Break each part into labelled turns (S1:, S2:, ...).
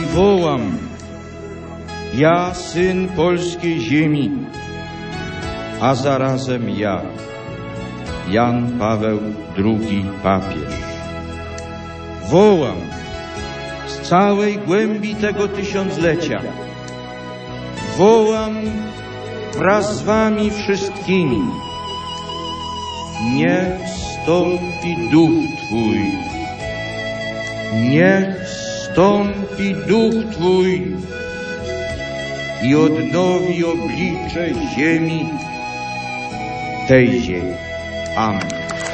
S1: wołam, ja, syn polskiej ziemi, a zarazem ja, Jan Paweł II papież. Wołam z całej głębi tego tysiąclecia. Wołam wraz z wami wszystkimi. Niech stąpi duch Twój. Niech stąpi duch Twój i odnowi oblicze ziemi, tej ziemi. Amen.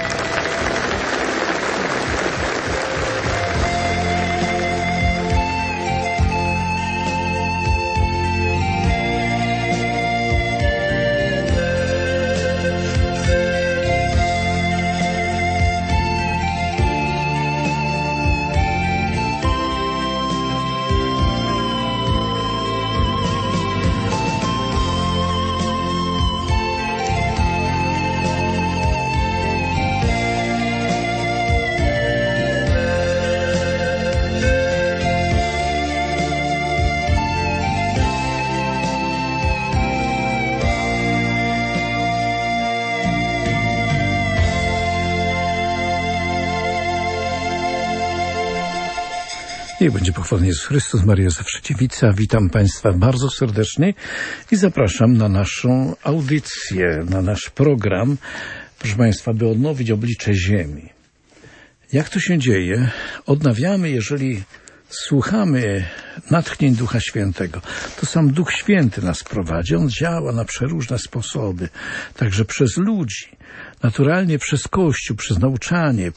S2: Niech będzie pochwalony Jezus Chrystus, Maria zawsze dziewica. Witam Państwa bardzo serdecznie i zapraszam na naszą audycję, na nasz program, proszę Państwa, by odnowić oblicze ziemi. Jak to się dzieje? Odnawiamy, jeżeli słuchamy natchnień Ducha Świętego. To sam Duch Święty nas prowadzi. On działa na przeróżne sposoby, także przez ludzi, naturalnie przez Kościół, przez nauczanie,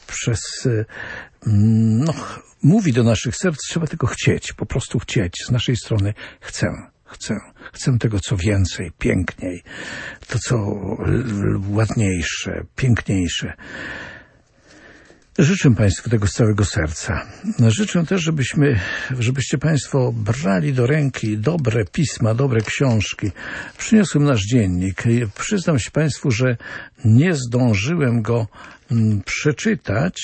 S2: mówi do naszych serc, trzeba tylko chcieć, po prostu chcieć. Z naszej strony chcę tego, co więcej, piękniej, to, co ładniejsze, piękniejsze. Życzę Państwu tego z całego serca. Życzę też, żebyście Państwo brali do ręki dobre pisma, dobre książki. Przyniosłem nasz dziennik. Przyznam się Państwu, że nie zdążyłem go przeczytać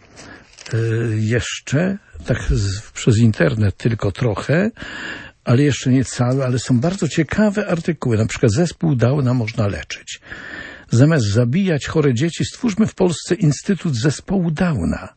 S2: jeszcze, tak przez internet tylko trochę, ale jeszcze nie cały, ale są bardzo ciekawe artykuły. Na przykład zespół Downa można leczyć. Zamiast zabijać chore dzieci, stwórzmy w Polsce Instytut Zespołu Downa.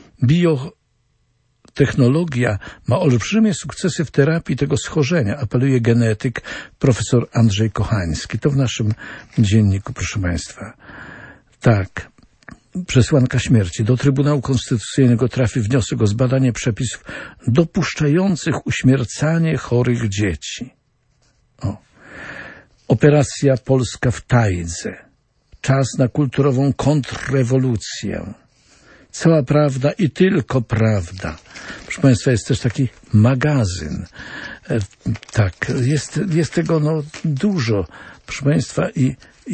S2: Biotechnologia ma olbrzymie sukcesy w terapii tego schorzenia, apeluje genetyk profesor Andrzej Kochański. To w naszym dzienniku, proszę Państwa. Tak. Przesłanka śmierci. Do Trybunału Konstytucyjnego trafi wniosek o zbadanie przepisów dopuszczających uśmiercanie chorych dzieci. Operacja Polska w Tajdze. Czas na kulturową kontrrewolucję. Cała prawda i tylko prawda. Proszę Państwa, jest też taki magazyn. Tak, jest tego dużo. Proszę Państwa, i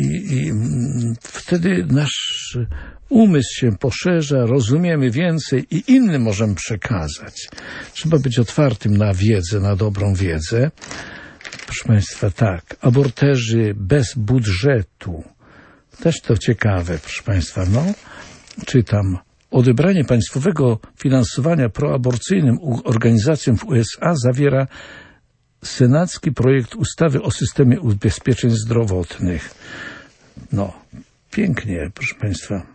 S2: wtedy nasz umysł się poszerza, rozumiemy więcej i innym możemy przekazać. Trzeba być otwartym na wiedzę, na dobrą wiedzę. Proszę Państwa, tak, aborterzy bez budżetu. Też to ciekawe, proszę Państwa, czytam. Odebranie państwowego finansowania proaborcyjnym organizacjom w USA zawiera senacki projekt ustawy o systemie ubezpieczeń zdrowotnych. Pięknie, proszę Państwa.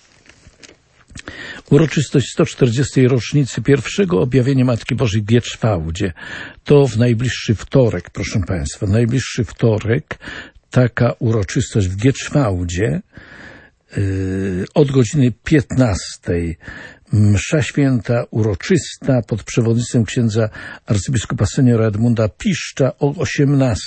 S2: Uroczystość 140. rocznicy pierwszego objawienia Matki Bożej w Gietrzwałdzie. To w najbliższy wtorek, proszę Państwa. Najbliższy wtorek, taka uroczystość w Gietrzwałdzie od godziny 15. Msza święta uroczysta pod przewodnictwem księdza arcybiskupa seniora Edmunda Piszcza o 18.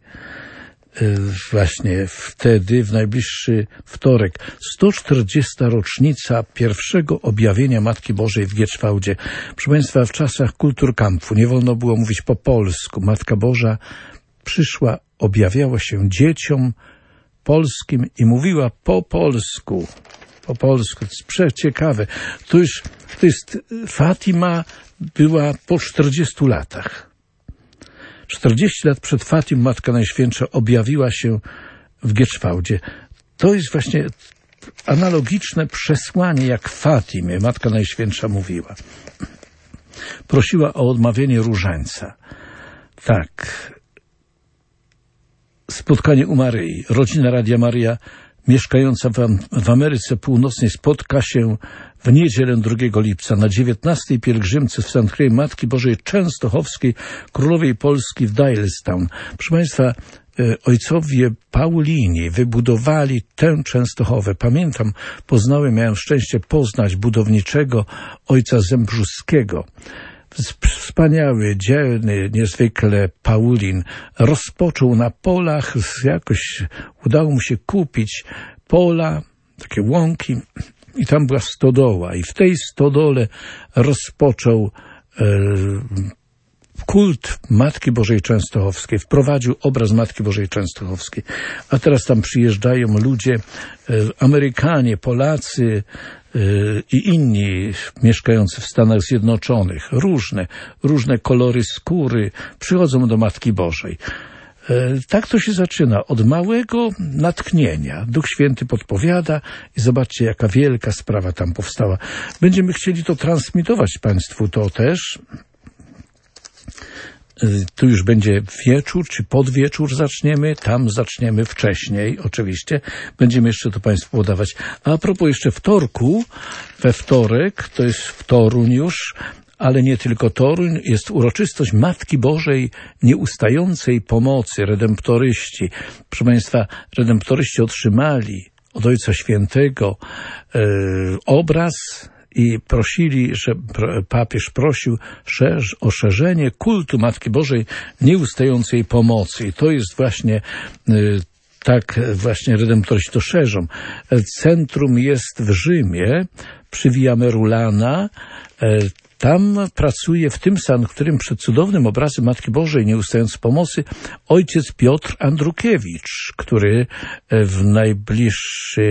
S2: Właśnie wtedy, w najbliższy wtorek, 140. rocznica pierwszego objawienia Matki Bożej w Gietrzwałdzie. Proszę Państwa, w czasach Kulturkampfu nie wolno było mówić po polsku. Matka Boża przyszła, objawiała się dzieciom polskim i mówiła po polsku. Po polsku. To jest przeciekawe. To jest Fatima była po 40 latach. 40 lat przed Fatim Matka Najświętsza objawiła się w Gietrzwałdzie. To jest właśnie analogiczne przesłanie, jak w Fatimie Matka Najświętsza mówiła. prosiła o odmawianie różańca. Tak. Spotkanie u Maryi. Rodzina Radia Maryja mieszkająca w Ameryce Północnej spotka się w niedzielę 2 lipca na 19. pielgrzymce w Sanktuarium Matki Bożej Częstochowskiej Królowej Polski w Dalestown. Proszę Państwa, ojcowie Paulini wybudowali tę Częstochowę. Pamiętam, miałem szczęście poznać budowniczego ojca Zembrzuskiego. Wspaniały, dzielny, niezwykle Paulin rozpoczął na polach, jakoś udało mu się kupić pola, takie łąki i tam była stodoła i w tej stodole rozpoczął kult Matki Bożej Częstochowskiej, wprowadził obraz Matki Bożej Częstochowskiej, a teraz tam przyjeżdżają ludzie, Amerykanie, Polacy i inni mieszkający w Stanach Zjednoczonych, różne kolory skóry, przychodzą do Matki Bożej. Tak to się zaczyna, od małego natchnienia. Duch Święty podpowiada i zobaczcie, jaka wielka sprawa tam powstała. Będziemy chcieli to transmitować Państwu to też. Tu już będzie wieczór, czy podwieczór zaczniemy, tam zaczniemy wcześniej, oczywiście. Będziemy jeszcze to Państwu podawać. A propos jeszcze wtorku, we wtorek, to jest w Toruń już, ale nie tylko Toruń, jest uroczystość Matki Bożej Nieustającej Pomocy, redemptoryści. Proszę Państwa, redemptoryści otrzymali od Ojca Świętego obraz i prosili, że papież prosił o szerzenie kultu Matki Bożej Nieustającej Pomocy. I to jest właśnie tak właśnie redemptoryści to szerzą. Centrum jest w Rzymie, przy Via Merulana. Tam pracuje w tym sanktuarium przed cudownym obrazem Matki Bożej Nieustającej Pomocy ojciec Piotr Andrukiewicz, który w najbliższy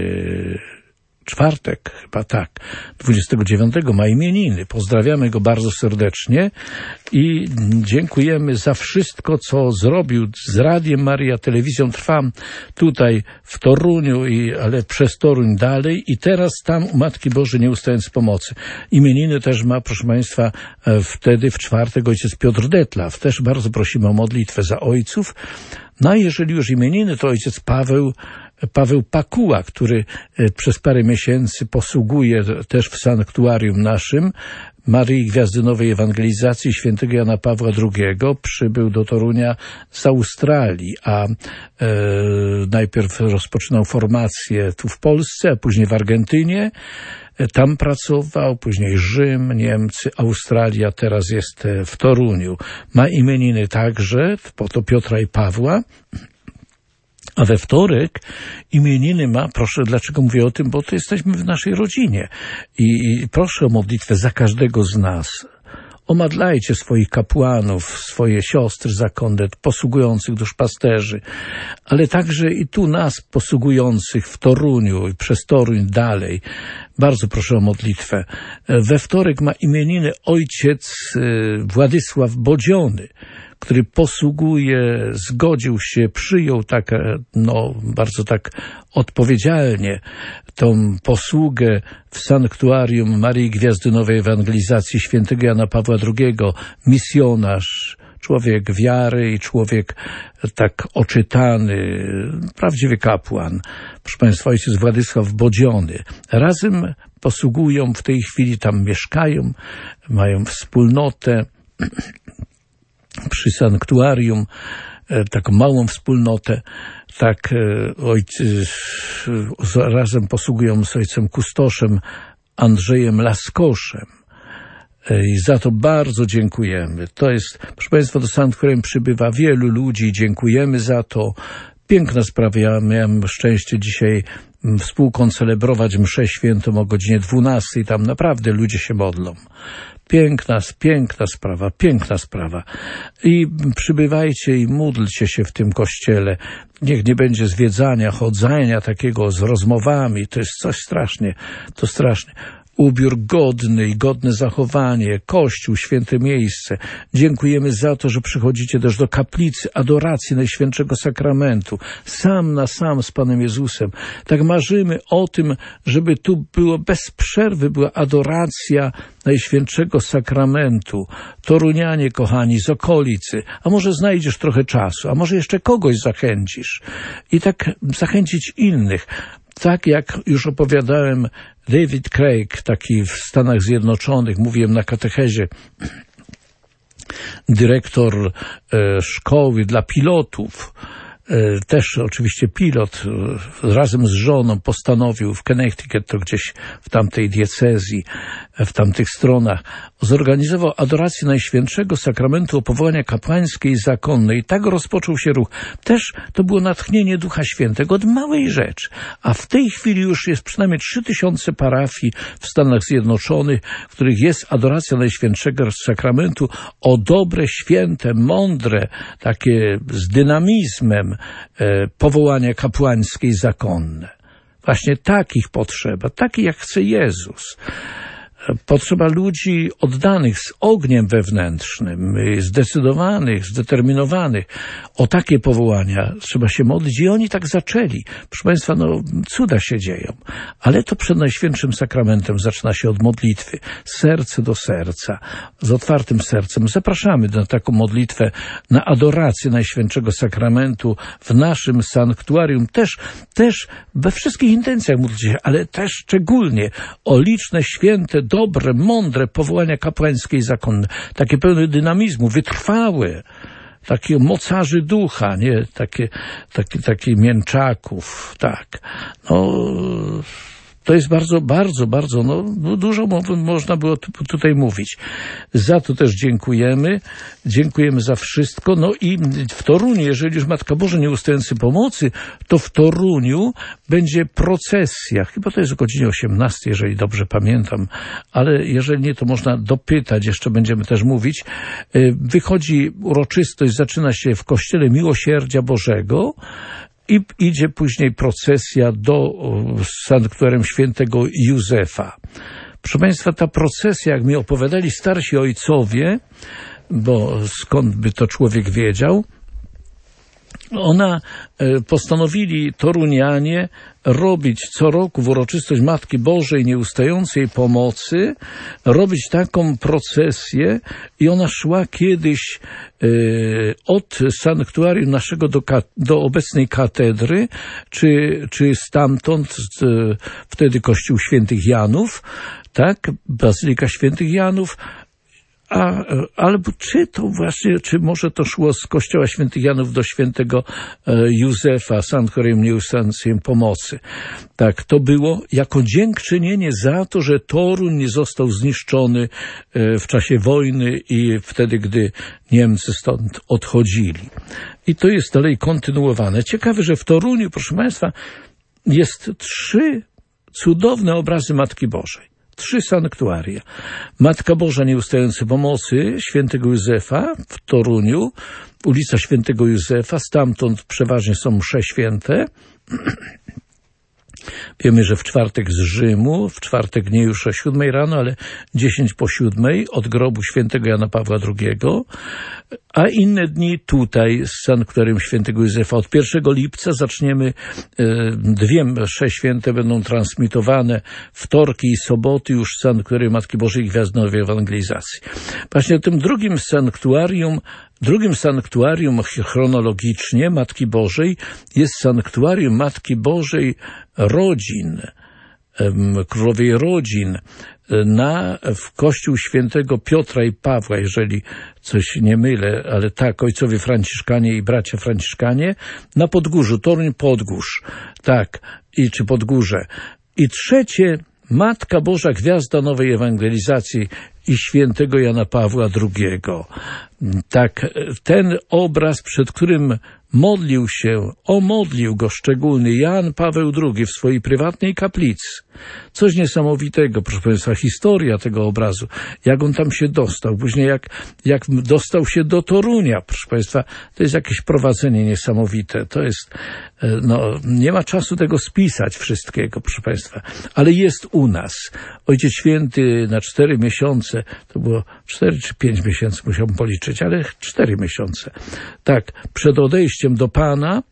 S2: czwartek, chyba tak, 29 ma imieniny. Pozdrawiamy go bardzo serdecznie i dziękujemy za wszystko, co zrobił z Radiem Maryja, telewizją Trwam tutaj w Toruniu, ale przez Toruń dalej i teraz tam u Matki Bożej Nieustającej Pomocy. Imieniny też ma, proszę Państwa, wtedy w czwartek ojciec Piotr Detlaw. Też bardzo prosimy o modlitwę za ojców. No a jeżeli już imieniny, to ojciec Paweł Pakuła, który przez parę miesięcy posługuje też w sanktuarium naszym Maryi Gwiazdy Nowej Ewangelizacji świętego Jana Pawła II, przybył do Torunia z Australii, a najpierw rozpoczynał formację tu w Polsce, a później w Argentynie. Tam pracował, później Rzym, Niemcy, Australia, teraz jest w Toruniu. Ma imieniny także, to Piotra i Pawła. A we wtorek imieniny ma, proszę, dlaczego mówię o tym, bo to jesteśmy w naszej rodzinie i proszę o modlitwę za każdego z nas. Omadlajcie swoich kapłanów, swoje siostry zakonnet, posługujących duszpasterzy, ale także i tu nas posługujących w Toruniu i przez Toruń dalej. Bardzo proszę o modlitwę. We wtorek ma imieniny ojciec Władysław Bodziony, który posługuje, zgodził się, przyjął bardzo tak odpowiedzialnie tą posługę w sanktuarium Maryi Gwiazdy Nowej Ewangelizacji świętego Jana Pawła II, misjonarz, człowiek wiary i człowiek tak oczytany, prawdziwy kapłan. Proszę Państwa, ojciec Władysław Bodziony. Razem posługują, w tej chwili tam mieszkają, mają wspólnotę przy sanktuarium, taką małą wspólnotę, razem posługują z ojcem kustoszem Andrzejem Laskoszem. I za to bardzo dziękujemy. To jest, proszę Państwa, do sanktuarium przybywa wielu ludzi, dziękujemy za to. Piękna sprawa, ja miałem szczęście dzisiaj współkoncelebrować mszę świętą o godzinie 12 i tam naprawdę ludzie się modlą. Piękna sprawa. I przybywajcie i módlcie się w tym kościele. Niech nie będzie zwiedzania, chodzenia takiego z rozmowami. To jest coś strasznie. ubiór godny i godne zachowanie, Kościół, święte miejsce. Dziękujemy za to, że przychodzicie też do kaplicy adoracji Najświętszego Sakramentu, sam na sam z Panem Jezusem. Tak marzymy o tym, żeby tu było bez przerwy, była adoracja Najświętszego Sakramentu. Torunianie, kochani, z okolicy, a może znajdziesz trochę czasu, a może jeszcze kogoś zachęcisz i tak zachęcić innych. Tak jak już opowiadałem, David Craig, taki w Stanach Zjednoczonych, mówiłem na katechezie, dyrektor szkoły dla pilotów, też oczywiście pilot razem z żoną postanowił w Connecticut, to gdzieś w tamtej diecezji, w tamtych stronach, zorganizował adorację Najświętszego Sakramentu o powołania kapłańskiej i zakonnej. I tak rozpoczął się ruch. Też to było natchnienie Ducha Świętego od małej rzeczy. A w tej chwili już jest przynajmniej 3000 parafii w Stanach Zjednoczonych, w których jest adoracja Najświętszego Sakramentu o dobre, święte, mądre, takie z dynamizmem powołania kapłańskie i zakonne. Właśnie takich potrzeba, takich jak chce Jezus. Potrzeba ludzi oddanych, z ogniem wewnętrznym, zdecydowanych, zdeterminowanych. O takie powołania trzeba się modlić i oni tak zaczęli. Proszę Państwa, cuda się dzieją. Ale to przed Najświętszym Sakramentem zaczyna się od modlitwy. Serce do serca, z otwartym sercem. Zapraszamy na taką modlitwę, na adorację Najświętszego Sakramentu w naszym sanktuarium. Też we wszystkich intencjach modlić się, ale też szczególnie o liczne, święte, dobre, mądre powołania kapłańskie i zakonne, takie pełne dynamizmu, wytrwałe, takie mocarzy ducha, nie? Takie mięczaków, tak. To jest bardzo, dużo można było tutaj mówić. Za to też dziękujemy za wszystko. I w Toruniu, jeżeli już Matka Boża Nieustający Pomocy, to w Toruniu będzie procesja. Chyba to jest o godzinie 18, jeżeli dobrze pamiętam, ale jeżeli nie, to można dopytać, jeszcze będziemy też mówić. Wychodzi uroczystość, zaczyna się w Kościele Miłosierdzia Bożego, i idzie później procesja do sanktuarium świętego Józefa. Proszę Państwa, ta procesja, jak mi opowiadali starsi ojcowie, bo skąd by to człowiek wiedział, postanowili Torunianie robić co roku w uroczystość Matki Bożej Nieustającej Pomocy, robić taką procesję i ona szła kiedyś od sanktuarium naszego do obecnej katedry, czy stamtąd, wtedy Kościół Świętych Janów, tak, Bazylika Świętych Janów, albo czy może to szło z Kościoła Świętych Janów do Świętego Józefa, Sanktuarium Nieustającej Pomocy. Tak, to było jako dziękczynienie za to, że Toruń nie został zniszczony w czasie wojny i wtedy, gdy Niemcy stąd odchodzili. I to jest dalej kontynuowane. Ciekawe, że w Toruniu, proszę Państwa, jest 3 cudowne obrazy Matki Bożej. 3 sanktuaria. Matka Boża Nieustającej Pomocy świętego Józefa w Toruniu, ulica Świętego Józefa, stamtąd przeważnie są msze święte. Wiemy, że w czwartek z Rzymu, w czwartek nie już o 7 rano, ale 10 po 7 od grobu świętego Jana Pawła II, a inne dni tutaj z sanktuarium świętego Józefa. Od 1 lipca zaczniemy, 2 msze święte będą transmitowane, wtorki i soboty już z sanktuarium Matki Bożej Gwiazdy Nowej Ewangelizacji. Właśnie tym drugim sanktuarium chronologicznie Matki Bożej jest sanktuarium Matki Bożej Rodzin, Królowej Rodzin, w Kościół Świętego Piotra i Pawła, jeżeli coś nie mylę, ale tak, ojcowie Franciszkanie i bracia Franciszkanie, na Podgórzu, Toruń Podgórz, tak, czy Podgórze. I trzecie, Matka Boża Gwiazda Nowej Ewangelizacji i świętego Jana Pawła II. Tak, ten obraz, przed którym omodlił go szczególny Jan Paweł II w swojej prywatnej kaplicy. Coś niesamowitego, proszę Państwa, historia tego obrazu, jak on tam się dostał, później jak dostał się do Torunia, proszę Państwa, to jest jakieś prowadzenie niesamowite, to jest, nie ma czasu tego spisać wszystkiego, proszę Państwa, ale jest u nas. Ojciec Święty na 4 miesiące, to było 4 czy 5 miesięcy, musiałbym policzyć, ale 4 miesiące. Tak, przed odejściem do Pana,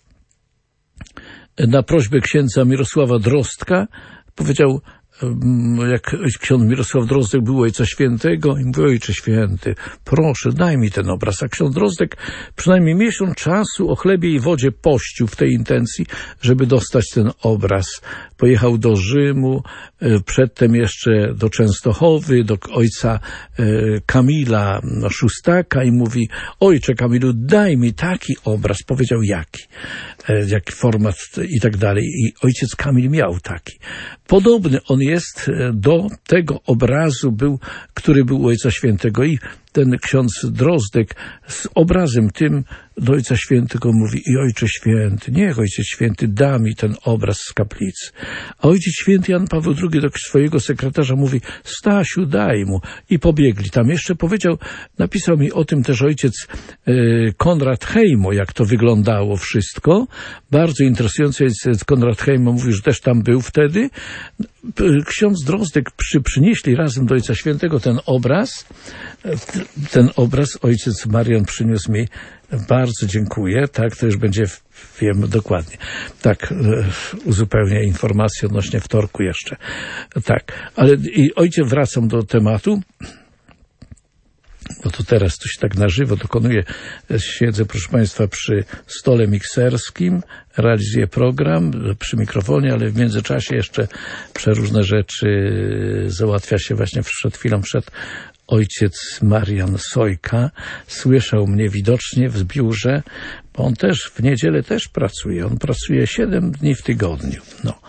S2: na prośbę księdza Mirosława Drozdka, powiedział, jak ksiądz Mirosław Drozdek był Ojca Świętego i mówił: Ojcze Święty, proszę, daj mi ten obraz. A ksiądz Drozdek przynajmniej miesiąc czasu o chlebie i wodzie pościł w tej intencji, żeby dostać ten obraz. Pojechał do Rzymu, przedtem jeszcze do Częstochowy, do ojca Kamila Szóstaka i mówi: Ojcze Kamilu, daj mi taki obraz. Powiedział jaki format i tak dalej. I ojciec Kamil miał taki. Podobny on jest do tego obrazu, który był u Ojca Świętego. I ten ksiądz Drozdek z obrazem tym do Ojca Świętego mówi: i Ojcze Święty, niech Ojciec Święty da mi ten obraz z kaplicy. A Ojciec Święty Jan Paweł II do swojego sekretarza mówi: Stasiu, daj mu. I pobiegli. Tam jeszcze napisał mi o tym też ojciec Konrad Hejmo, jak to wyglądało wszystko. Bardzo interesujący ojciec Konrad Hejmo mówi, że też tam był wtedy. Ksiądz Drozdek przynieśli razem do Ojca Świętego ten obraz. Ten obraz ojciec Marian przyniósł mi. Bardzo dziękuję. Tak, to już będzie, wiem dokładnie. Tak, uzupełnię informacje odnośnie wtorku jeszcze. Tak, ale i ojciec, wracam do tematu. Bo to teraz to się tak na żywo dokonuje. Siedzę, proszę Państwa, przy stole mikserskim, realizuję program przy mikrofonie, ale w międzyczasie jeszcze przeróżne rzeczy załatwia się. Właśnie przed chwilą wszedł ojciec Marian Sojka. Słyszał mnie widocznie w biurze, bo on też w niedzielę też pracuje. On pracuje 7 dni w tygodniu.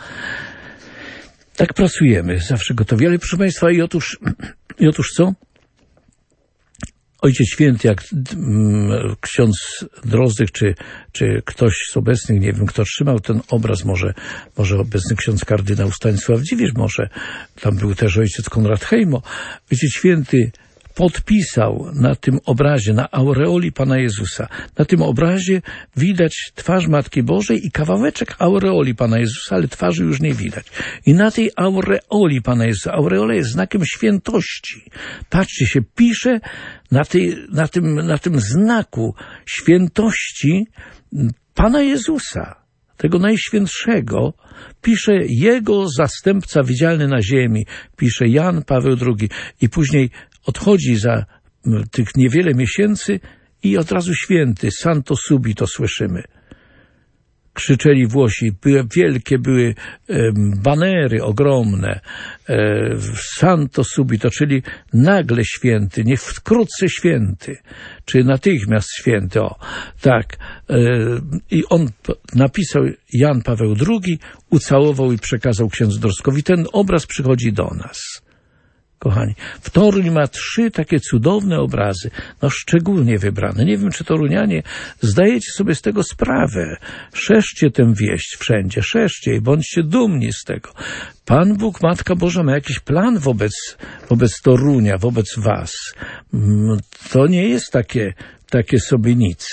S2: Tak pracujemy, zawsze gotowi. Ale proszę Państwa, i otóż co? Ojciec Święty, jak ksiądz Drozdek, czy ktoś z obecnych, nie wiem kto trzymał ten obraz, może obecny ksiądz kardynał Stanisław Dziwisz, może tam był też ojciec Konrad Hejmo. Ojciec Święty podpisał na tym obrazie, na aureoli Pana Jezusa. Na tym obrazie widać twarz Matki Bożej i kawałeczek aureoli Pana Jezusa, ale twarzy już nie widać. I na tej aureoli Pana Jezusa, aureola jest znakiem świętości. Patrzcie, się pisze na tym znaku świętości Pana Jezusa, tego Najświętszego, pisze jego zastępca widzialny na ziemi, pisze Jan Paweł II i później odchodzi za tych niewiele miesięcy i od razu święty, Santo Subito słyszymy. Krzyczeli Włosi, wielkie były banery ogromne, Santo Subito, czyli nagle święty, nie wkrótce święty, czy natychmiast święty, tak. I on napisał, Jan Paweł II, ucałował i przekazał księdzu Drozdkowi. Ten obraz przychodzi do nas. Kochani, w Toruń ma 3 takie cudowne obrazy, szczególnie wybrane. Nie wiem, czy torunianie zdajecie sobie z tego sprawę. Szerzcie tę wieść wszędzie, szerzcie i bądźcie dumni z tego. Pan Bóg, Matka Boża ma jakiś plan wobec Torunia, wobec was. To nie jest takie sobie nic.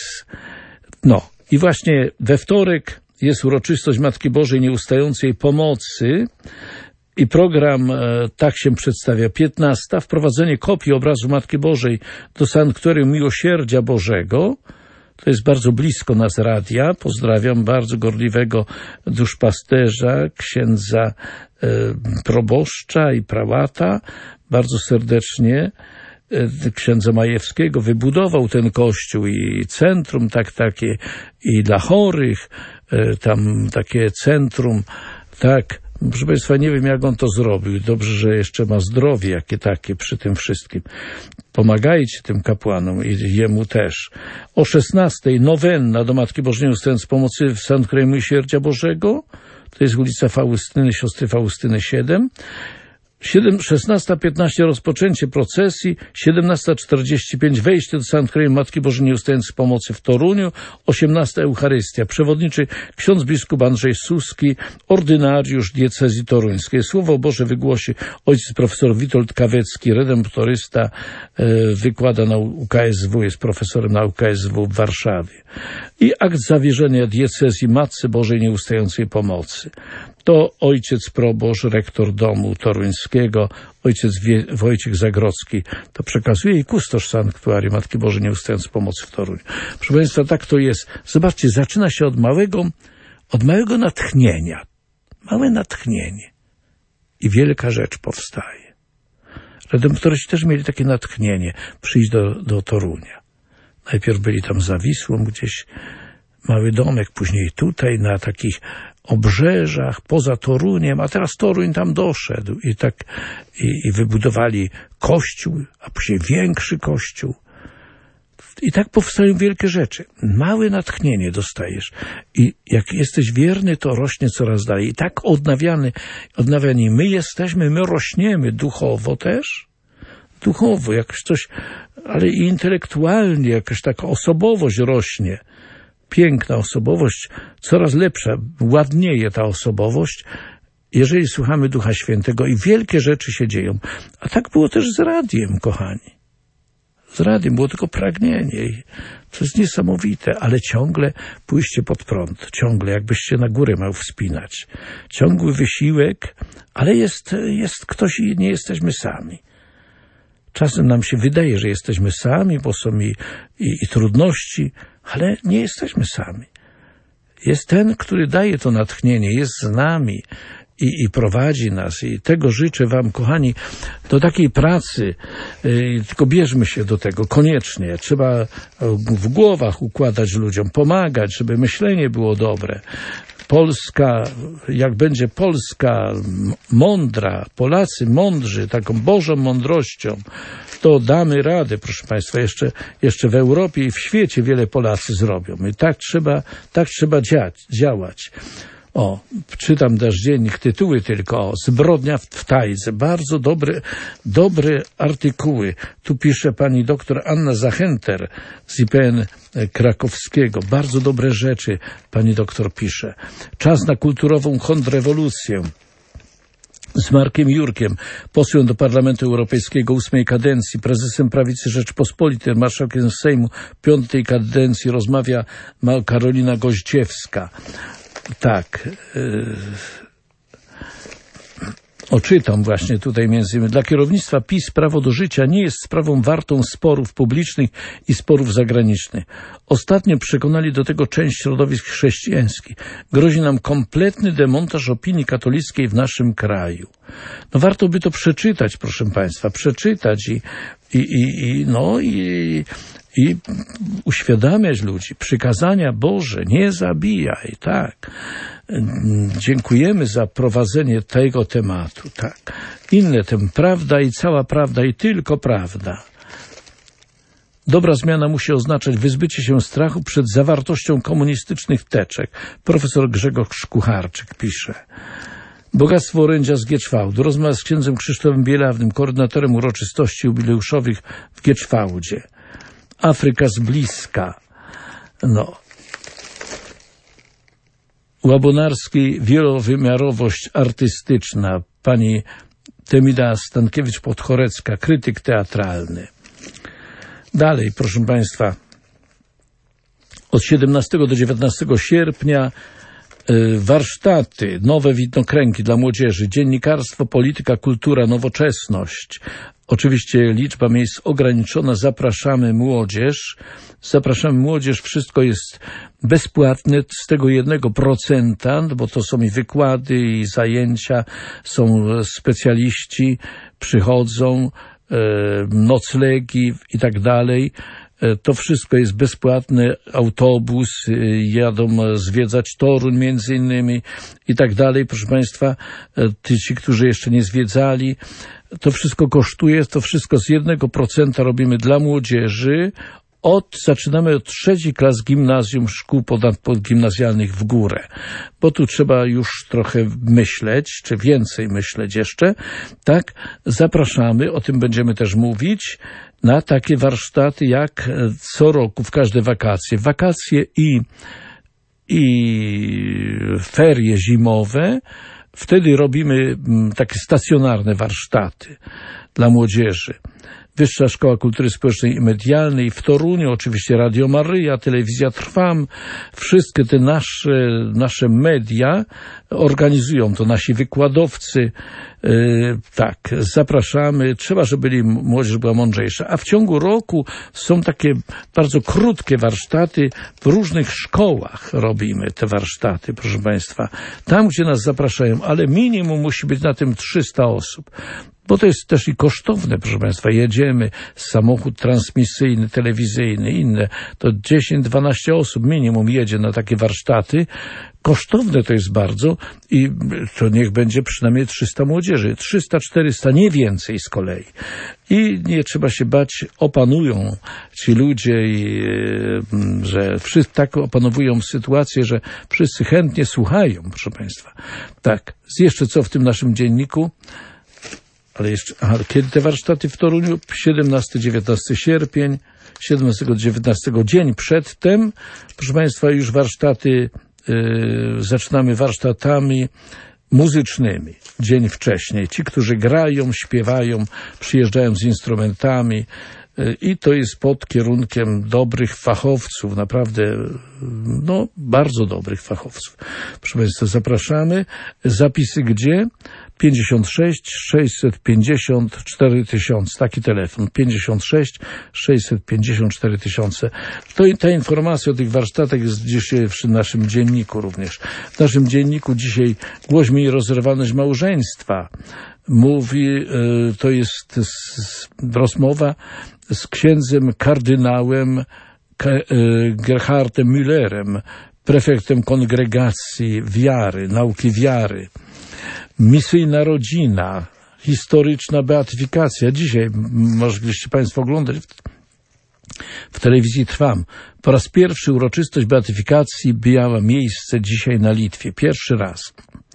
S2: I właśnie we wtorek jest uroczystość Matki Bożej Nieustającej Pomocy. I program tak się przedstawia. 15. Wprowadzenie kopii obrazu Matki Bożej do Sanktuarium Miłosierdzia Bożego. To jest bardzo blisko nas radia. Pozdrawiam bardzo gorliwego duszpasterza, księdza proboszcza i prałata. Bardzo serdecznie księdza Majewskiego. Wybudował ten kościół i centrum takie i dla chorych. Tam takie centrum, tak. Proszę Państwa, nie wiem, jak on to zrobił. Dobrze, że jeszcze ma zdrowie jakie takie przy tym wszystkim. Pomagajcie tym kapłanom i jemu też. O 16:00 nowenna do Matki Bożej Nieustającej Pomocy w Sanktuarium Miłosierdzia Bożego. To jest ulica Faustyny, siostry Faustyny 7. 16:15 rozpoczęcie procesji, 17:45 wejście do Sanktuarium Matki Bożej Nieustającej Pomocy w Toruniu, 18 Eucharystia. Przewodniczy ksiądz biskup Andrzej Suski, ordynariusz diecezji toruńskiej. Słowo Boże wygłosi ojciec profesor Witold Kawecki, redemptorysta, wykłada na UKSW, jest profesorem na UKSW w Warszawie. I akt zawierzenia diecezji Matce Bożej Nieustającej Pomocy. To ojciec proboszcz, rektor domu toruńskiego, ojciec Wojciech Zagrodzki. To przekazuje i kustosz Sanktuarium Matki Bożej Nieustającej Pomocy w Toruniu. Proszę Państwa, tak to jest. Zobaczcie, zaczyna się od małego natchnienia. Małe natchnienie. I wielka rzecz powstaje. Redemptoryści też mieli takie natchnienie. Przyjść do Torunia. Najpierw byli tam za Wisłą, gdzieś mały domek, później tutaj na takich obrzeżach, poza Toruniem, a teraz Toruń tam doszedł i wybudowali kościół, a później większy kościół. I tak powstają wielkie rzeczy. Małe natchnienie dostajesz i jak jesteś wierny, to rośnie coraz dalej. I tak odnawiani my rośniemy duchowo też. Duchowo, jakoś coś, ale i intelektualnie, jakaś taka osobowość rośnie. Piękna osobowość, coraz lepsza, ładnieje ta osobowość, jeżeli słuchamy Ducha Świętego i wielkie rzeczy się dzieją. A tak było też z radiem, kochani. Z radiem było tylko pragnienie i to jest niesamowite, ale ciągle pójście pod prąd, ciągle jakbyś się na górę miał wspinać. Ciągły wysiłek, ale jest ktoś i nie jesteśmy sami. Czasem nam się wydaje, że jesteśmy sami, bo są i trudności, ale nie jesteśmy sami. Jest ten, który daje to natchnienie, jest z nami i prowadzi nas. I tego życzę wam, kochani, do takiej pracy. Tylko bierzmy się do tego koniecznie. Trzeba w głowach układać ludziom, pomagać, żeby myślenie było dobre. Polska, jak będzie Polska mądra, Polacy mądrzy, taką Bożą mądrością, to damy radę, proszę Państwa, jeszcze w Europie i w świecie wiele Polacy zrobią. I tak trzeba działać. Czytam też dziennik, tytuły tylko. Zbrodnia w Tajdze. Bardzo dobre artykuły. Tu pisze pani doktor Anna Zachenter z IPN krakowskiego. Bardzo dobre rzeczy pani doktor pisze. Czas na kulturową kontrrewolucję. Z Markiem Jurkiem, posłem do Parlamentu Europejskiego 8. kadencji, prezesem Prawicy Rzeczpospolitej, marszałkiem Sejmu 5. kadencji rozmawia Karolina Goździewska. Tak, oczytam właśnie tutaj między innymi. Dla kierownictwa PiS prawo do życia nie jest sprawą wartą sporów publicznych i sporów zagranicznych. Ostatnio przekonali do tego część środowisk chrześcijańskich. Grozi nam kompletny demontaż opinii katolickiej w naszym kraju. No warto by to przeczytać, proszę Państwa, przeczytać i uświadamiać ludzi. Przykazania Boże, nie zabijaj, tak. Dziękujemy za prowadzenie tego tematu, tak. Inne tem prawda i cała prawda i tylko prawda. Dobra zmiana musi oznaczać wyzbycie się strachu przed zawartością komunistycznych teczek. Profesor Grzegorz Kucharczyk pisze. Bogactwo orędzia z Gieczwałdu. Rozmowa z księdzem Krzysztofem Bielawnym, koordynatorem uroczystości jubileuszowych w Gieczwałdzie. Afryka z bliska. Łabonarski, wielowymiarowość artystyczna. Pani Temida Stankiewicz-Podchorecka, krytyk teatralny. Dalej, proszę Państwa, od 17 do 19 sierpnia warsztaty, nowe widnokręgi dla młodzieży, dziennikarstwo, polityka, kultura, nowoczesność. Oczywiście liczba miejsc ograniczona. Zapraszamy młodzież. Wszystko jest bezpłatne, z tego 1%, bo to są i wykłady, i zajęcia, są specjaliści, przychodzą, noclegi i tak dalej. To wszystko jest bezpłatne, autobus, jadą zwiedzać Toruń między innymi i tak dalej. Proszę Państwa, ci, którzy jeszcze nie zwiedzali, to wszystko kosztuje, to wszystko z 1% robimy dla młodzieży. Zaczynamy od 3. klas gimnazjum, szkół ponadgimnazjalnych w górę, bo tu trzeba już trochę myśleć, czy więcej myśleć jeszcze, tak? Zapraszamy, o tym będziemy też mówić, na takie warsztaty jak co roku, w każde wakacje i ferie zimowe. Wtedy robimy takie stacjonarne warsztaty dla młodzieży. Wyższa Szkoła Kultury Społecznej i Medialnej w Toruniu, oczywiście Radio Maryja, Telewizja Trwam, wszystkie te nasze media organizują to, nasi wykładowcy. Tak, zapraszamy. Trzeba, żeby młodzież była mądrzejsza. A w ciągu roku są takie bardzo krótkie warsztaty. W różnych szkołach robimy te warsztaty, proszę Państwa. Tam, gdzie nas zapraszają, ale minimum musi być na tym 300 osób. Bo to jest też i kosztowne, proszę Państwa. Jedziemy, samochód transmisyjny, telewizyjny, inne. To 10-12 osób minimum jedzie na takie warsztaty. Kosztowne to jest bardzo i to niech będzie przynajmniej 300 młodzieży. 300-400, nie więcej z kolei. I nie trzeba się bać, opanują ci ludzie, że wszyscy tak opanowują sytuację, że wszyscy chętnie słuchają, proszę Państwa. Tak, jeszcze co w tym naszym dzienniku? Ale jeszcze, kiedy te warsztaty w Toruniu? 17-19 sierpień, 17-19 dzień przedtem, proszę Państwa, już warsztaty, zaczynamy warsztatami muzycznymi dzień wcześniej. Ci, którzy grają, śpiewają, przyjeżdżają z instrumentami i to jest pod kierunkiem dobrych fachowców, naprawdę, no, bardzo dobrych fachowców. Proszę Państwa, zapraszamy. Zapisy gdzie? 56 650 4000, taki telefon, 56 650 4000. To i ta informacja o tych warsztatach jest dzisiaj w naszym dzienniku również. W naszym dzienniku dzisiaj Głośmy i rozerwalność małżeństwa. Mówi, to jest rozmowa z księdzem kardynałem Gerhardem Müllerem, prefektem kongregacji wiary, nauki wiary. Misyjna rodzina, historyczna beatyfikacja. Dzisiaj mogliście Państwo oglądać w telewizji Trwam. Po raz pierwszy uroczystość beatyfikacji miała miejsce dzisiaj na Litwie. Pierwszy raz.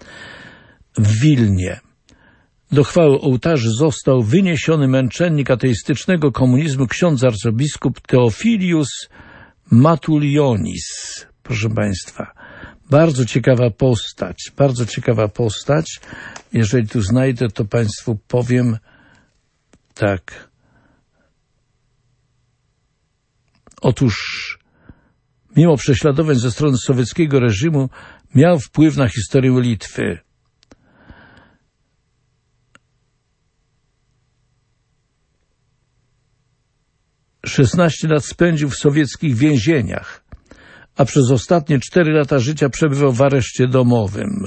S2: W Wilnie. Do chwały ołtarzy został wyniesiony męczennik ateistycznego komunizmu, ksiądz arcybiskup Teofilius Matulionis. Proszę Państwa, bardzo ciekawa postać. Jeżeli tu znajdę, to Państwu powiem tak. Otóż mimo prześladowań ze strony sowieckiego reżimu miał wpływ na historię Litwy. Szesnaście lat spędził w sowieckich więzieniach, a przez ostatnie 4 lata życia przebywał w areszcie domowym.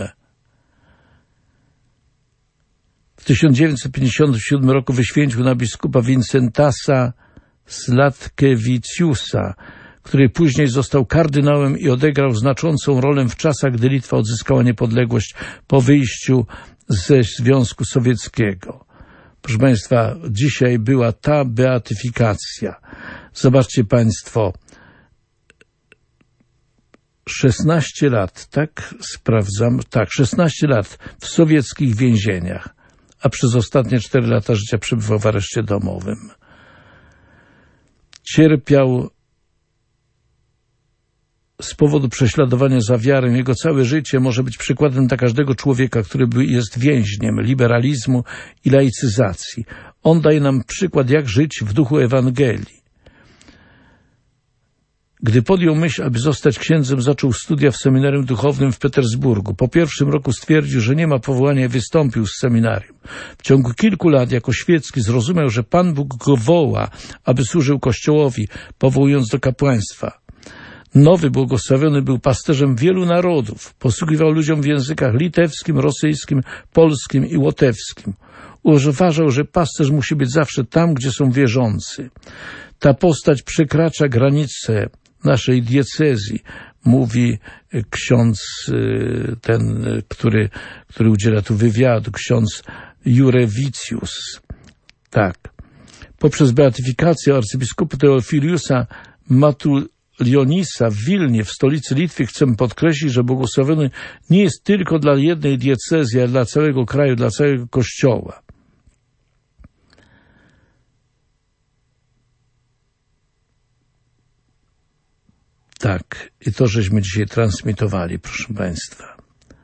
S2: W 1957 roku wyświęcił na biskupa Wincentasa Sladkewiciusa, który później został kardynałem i odegrał znaczącą rolę w czasach, gdy Litwa odzyskała niepodległość po wyjściu ze Związku Sowieckiego. Proszę Państwa, dzisiaj była ta beatyfikacja. Zobaczcie Państwo, 16 lat, tak sprawdzam, tak, 16 lat w sowieckich więzieniach, a przez ostatnie 4 lata życia przebywał w areszcie domowym. Cierpiał z powodu prześladowania za wiarę. Jego całe życie może być przykładem dla każdego człowieka, który jest więźniem liberalizmu i laicyzacji. On daje nam przykład, jak żyć w duchu Ewangelii. Gdy podjął myśl, aby zostać księdzem, zaczął studia w seminarium duchownym w Petersburgu. Po pierwszym roku stwierdził, że nie ma powołania i wystąpił z seminarium. W ciągu kilku lat jako świecki zrozumiał, że Pan Bóg go woła, aby służył Kościołowi, powołując do kapłaństwa. Nowy błogosławiony był pasterzem wielu narodów. Posługiwał ludziom w językach litewskim, rosyjskim, polskim i łotewskim. Uważał, że pasterz musi być zawsze tam, gdzie są wierzący. Ta postać przekracza granice naszej diecezji, mówi ksiądz ten, który udziela tu wywiadu, ksiądz Jurewicjusz. Tak. Poprzez beatyfikację arcybiskupa Teofiliusa Matulionisa w Wilnie, w stolicy Litwy, chcę podkreślić, że błogosławiony nie jest tylko dla jednej diecezji, ale dla całego kraju, dla całego Kościoła. Tak, i to żeśmy dzisiaj transmitowali, proszę Państwa.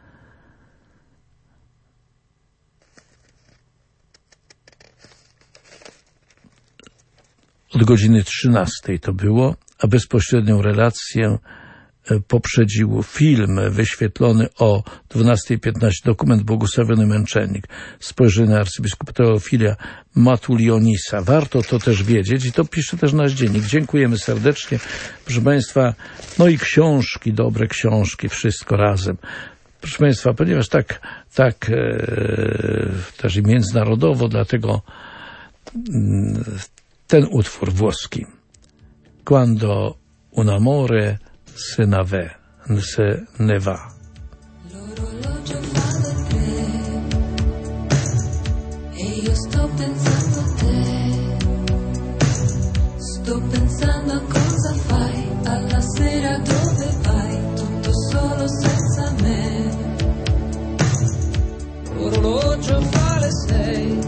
S2: Od godziny 13 to było, a bezpośrednią relację poprzedził film wyświetlony o 12:15, dokument Błogosławiony Męczennik. Spojrzenie arcybiskupa Teofilia Matulionisa. Warto to też wiedzieć i to pisze też nasz dziennik. Dziękujemy serdecznie, proszę Państwa. No i książki, dobre książki, wszystko razem. Proszę Państwa, ponieważ tak też i międzynarodowo, dlatego ten utwór włoski. Quando un amore se ne va.
S3: L'orologio fa da tre e io sto pensando a te. Sto pensando a cosa fai alla sera, dove vai, tutto solo senza me. L'orologio fa le 6,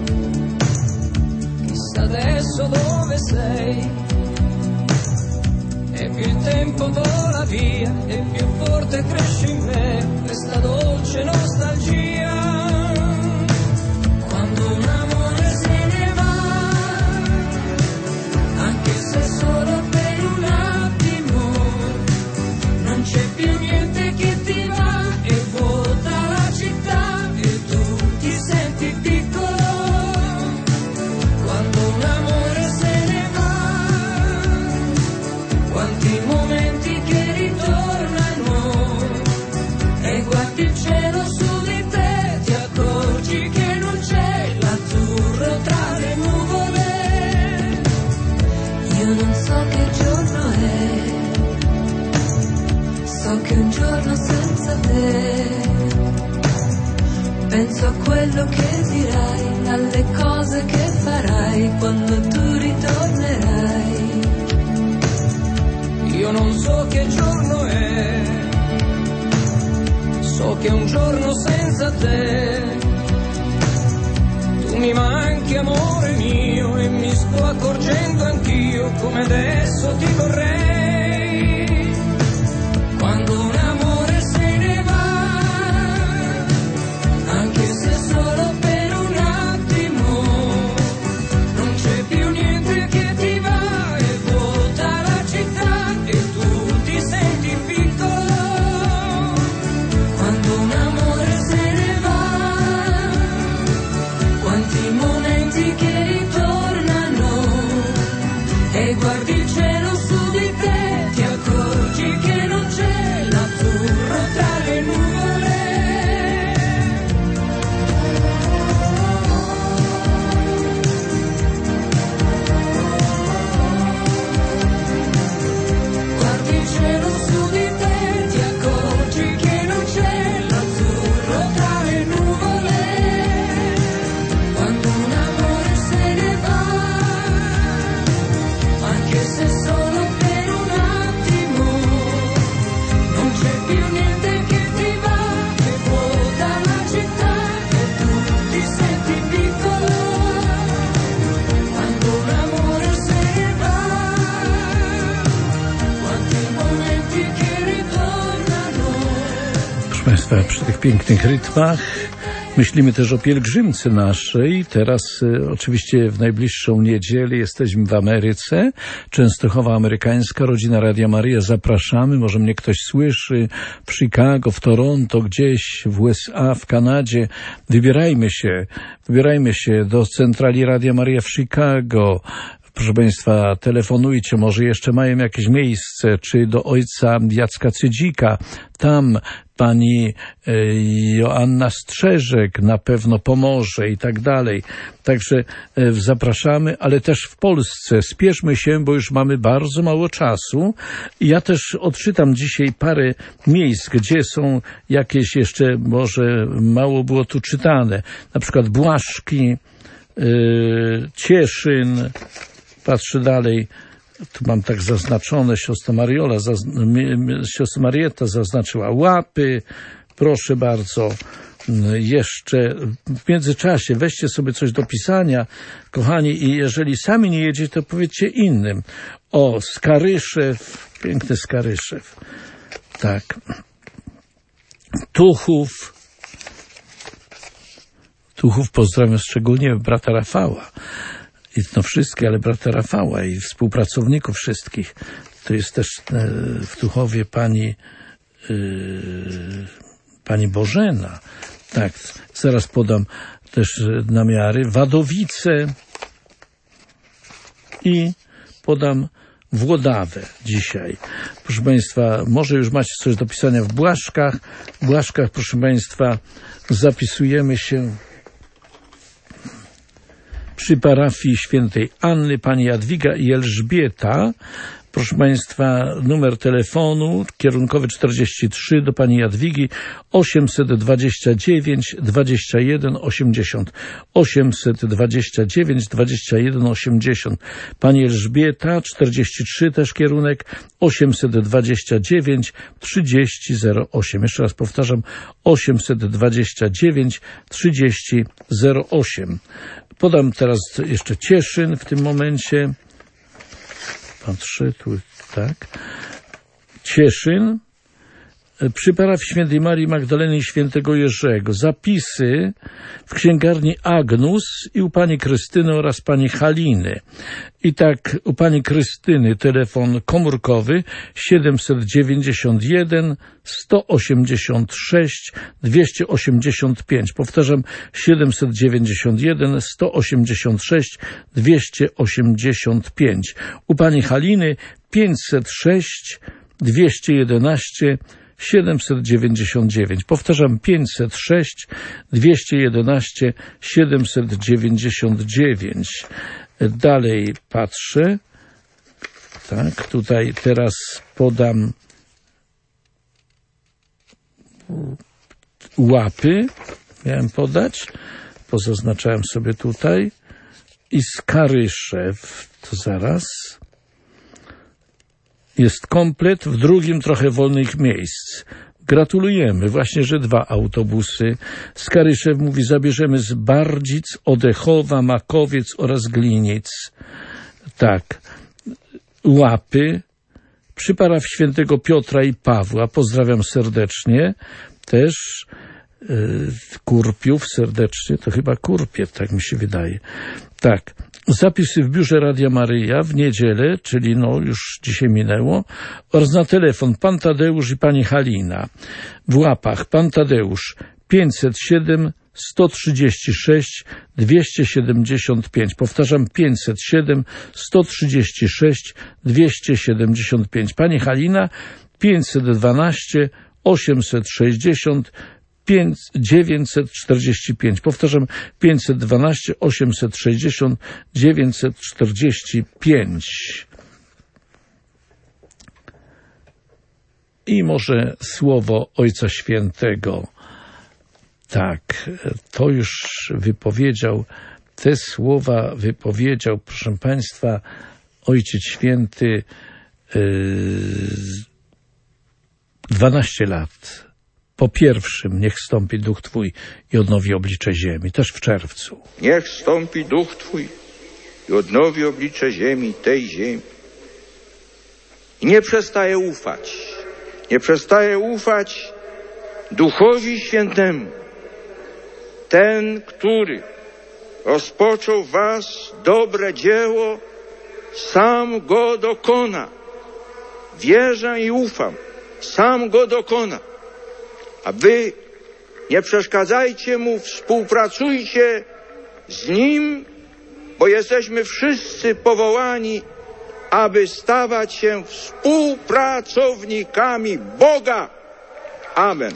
S3: chissà adesso dove sei. E più il tempo vola via, e più forte cresce in me questa dolce nostalgia. Quando un amore se ne va, anche se solo per un attimo, non c'è più niente che ti va, e vuota la città, e tu ti senti piccolo. Quando un amore se ne va, quanti momenti che ritornano, e guardi il cielo su di te, ti accorgi che non c'è l'azzurro tra le nuvole. Io non so che giorno è, so che un giorno senza te, penso a quello che dirai, alle cose che farai quando tu ritornerai. Io non so che giorno è, so che un giorno senza te, tu mi manchi amore mio, e mi sto accorgendo anch'io come adesso ti vorrei. Quando un amore se ne va, anche se solo per un attimo, non c'è più niente che ti va, e vuota la città, e tu ti senti piccolo. Quando un amore se ne va, quanti momenti che ritornano, e guardi il cielo su di te, ti accorgi che non c'è l'azzurro tra le nuvole. Guardi il cielo su di te, ti accorgi che non c'è l'azzurro tra le nuvole. Quando un amore se ne va, anche se solo per un attimo, non c'è più niente che ti va, e vuota la città, e tu ti senti piccolo. Quando un amore se ne va, quanti momenti che ritornano.
S2: Proszę Państwa, przy tych pięknych rytmach myślimy też o pielgrzymce naszej. Teraz oczywiście w najbliższą niedzielę jesteśmy w Ameryce. Częstochowa amerykańska, rodzina Radia Maryja. Zapraszamy. Może mnie ktoś słyszy w Chicago, w Toronto, gdzieś w USA, w Kanadzie. Wybierajmy się do centrali Radia Maryja w Chicago. Proszę Państwa, telefonujcie, może jeszcze mają jakieś miejsce, czy do ojca Jacka Cydzika. Tam pani Joanna Strzeżek na pewno pomoże i tak dalej. Także zapraszamy, ale też w Polsce. Spieszmy się, bo już mamy bardzo mało czasu. I ja też odczytam dzisiaj parę miejsc, gdzie są jakieś jeszcze, może mało było tu czytane. Na przykład Błaszki, Cieszyn, patrzę dalej, Tu mam tak zaznaczone, siostra Marietta zaznaczyła łapy. Proszę bardzo, jeszcze w międzyczasie weźcie sobie coś do pisania, kochani, i jeżeli sami nie jedziecie, to powiedzcie innym. O, Skaryszew, piękny Skaryszew. Tak. Tuchów pozdrawiam szczególnie brata Rafała. I no wszystkie, ale brata Rafała i współpracowników wszystkich. To jest też w Tuchowie pani Bożena. Tak, zaraz podam też namiary. Wadowice i podam Włodawę dzisiaj. Proszę Państwa, może już macie coś do pisania w Błaszkach. W Błaszkach, proszę Państwa, zapisujemy się przy parafii świętej Anny, pani Jadwiga i Elżbieta. Proszę Państwa, numer telefonu kierunkowy 43 do pani Jadwigi 829 21 80 829 21 80. Pani Elżbieta 43 też kierunek 829 30 08. Jeszcze raz powtarzam 829 30 08. Podam teraz jeszcze Cieszyn w tym momencie. Patrzę tu, tak. Cieszyn przy parafii świętej Marii Magdaleny i świętego Jerzego. Zapisy w księgarni Agnus i u pani Krystyny oraz pani Haliny. I tak u pani Krystyny telefon komórkowy 791 186 285. Powtarzam 791 186 285. U pani Haliny 506 211 799. Powtarzam 506 211 799. Dalej patrzę. Tak, tutaj teraz podam łapy. Miałem podać. Pozaznaczałem sobie tutaj. I Skaryszew. To zaraz. Jest komplet, w drugim trochę wolnych miejsc. Gratulujemy. Właśnie, że 2 autobusy. Skaryszew mówi, zabierzemy z Bardzic, Odechowa, Makowiec oraz Glinic. Tak. Łapy. Przy parafii świętego Piotra i Pawła. Pozdrawiam serdecznie. Też Kurpiów serdecznie. To chyba Kurpiew, tak mi się wydaje. Tak. Zapisy w biurze Radia Maryja w niedzielę, czyli no już dzisiaj minęło, oraz na telefon pan Tadeusz i pani Halina. W łapach pan Tadeusz 507 136 275. Powtarzam 507 136 275. Pani Halina 512 860 945. Powtarzam 512 860 945. I może słowo Ojca Świętego. Tak, to już wypowiedział, te słowa wypowiedział, proszę Państwa, Ojciec Święty 12 lat. Po pierwszym, niech stąpi Duch Twój i odnowi oblicze ziemi, też w czerwcu.
S4: Niech stąpi Duch Twój i odnowi oblicze ziemi, tej ziemi. I nie przestaje ufać Duchowi Świętemu. Ten, który rozpoczął w was dobre dzieło, sam go dokona. Wierzę i ufam, sam go dokona. A wy nie przeszkadzajcie mu, współpracujcie z nim, bo jesteśmy wszyscy powołani, aby stawać się współpracownikami Boga. Amen.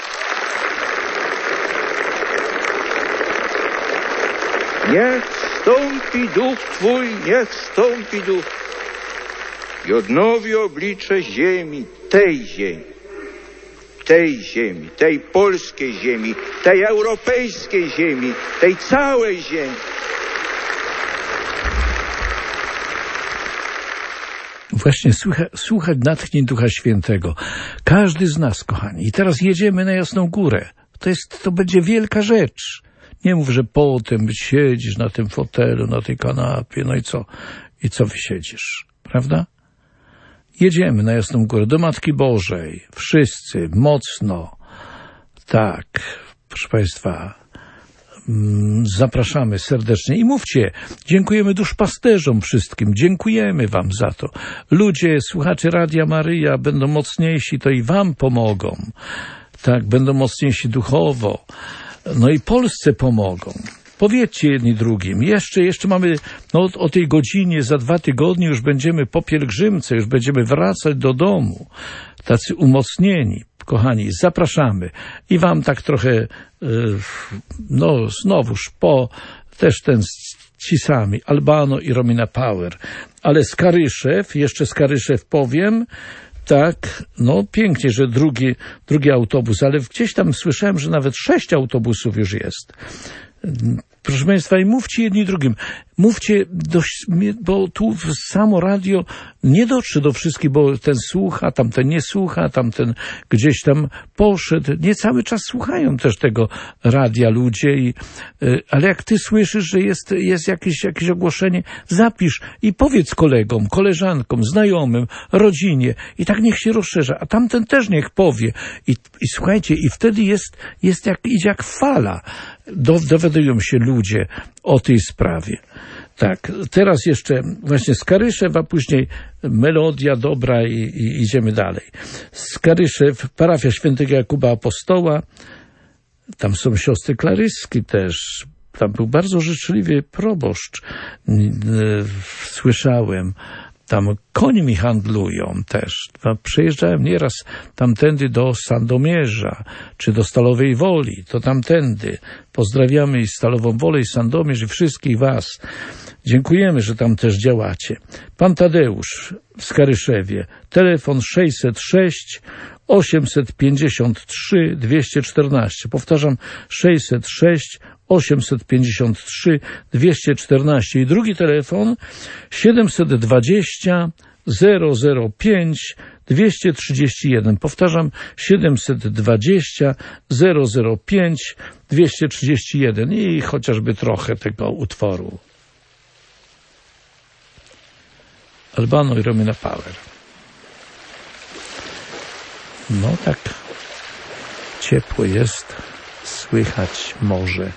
S4: Niech stąpi Duch Twój, niech stąpi Duch i odnowi oblicze ziemi, tej ziemi. Tej ziemi, tej polskiej ziemi, tej europejskiej ziemi, tej całej ziemi.
S2: Właśnie słuchać natchnień Ducha Świętego. Każdy z nas, kochani. I teraz jedziemy na Jasną Górę. To będzie wielka rzecz. Nie mów, że potem siedzisz na tym fotelu, na tej kanapie, no i co? I co wysiedzisz? Prawda? Jedziemy na Jasną Górę, do Matki Bożej. Wszyscy, mocno. Tak, proszę Państwa, zapraszamy serdecznie i mówcie, dziękujemy duszpasterzom wszystkim, dziękujemy wam za to. Ludzie, słuchacze Radia Maryja będą mocniejsi, to i wam pomogą. Tak, będą mocniejsi duchowo. No i Polsce pomogą. Powiedzcie jedni drugim. Jeszcze mamy, o tej godzinie, za 2 tygodnie już będziemy po pielgrzymce, już będziemy wracać do domu. Tacy umocnieni. Kochani, zapraszamy. I wam tak trochę, znowuż też ten ci sami, Albano i Romina Power. Ale Skaryszew, jeszcze Skaryszew powiem, tak, pięknie, że drugi autobus, ale gdzieś tam słyszałem, że nawet 6 autobusów już jest. Proszę Państwa, i mówcie jedni drugim. Mówcie, bo tu samo radio nie dotrze do wszystkich, bo ten słucha, tamten nie słucha, tamten gdzieś tam poszedł. Nie cały czas słuchają też tego radia ludzie, ale jak ty słyszysz, że jest jakieś ogłoszenie, zapisz i powiedz kolegom, koleżankom, znajomym, rodzinie i tak niech się rozszerza, a tamten też niech powie. I słuchajcie, i wtedy idzie jak fala. Dowiadują się ludzie o tej sprawie. Tak, teraz jeszcze właśnie Skaryszew, a później melodia dobra i idziemy dalej. Skaryszew, parafia Świętego Jakuba Apostoła, tam są siostry Klaryski też, tam był bardzo życzliwy proboszcz, słyszałem. Tam końmi handlują też. Przejeżdżałem nieraz tamtędy do Sandomierza, czy do Stalowej Woli, to tamtędy. Pozdrawiamy i Stalową Wolę, i Sandomierz, i wszystkich was. Dziękujemy, że tam też działacie. Pan Tadeusz w Skaryszewie. Telefon 606 853 214. Powtarzam, 606 853 214. I drugi telefon 720 005 231. Powtarzam, 720 005 231. I chociażby trochę tego utworu. Albano i Romina Power. Tak ciepło jest, słychać morze.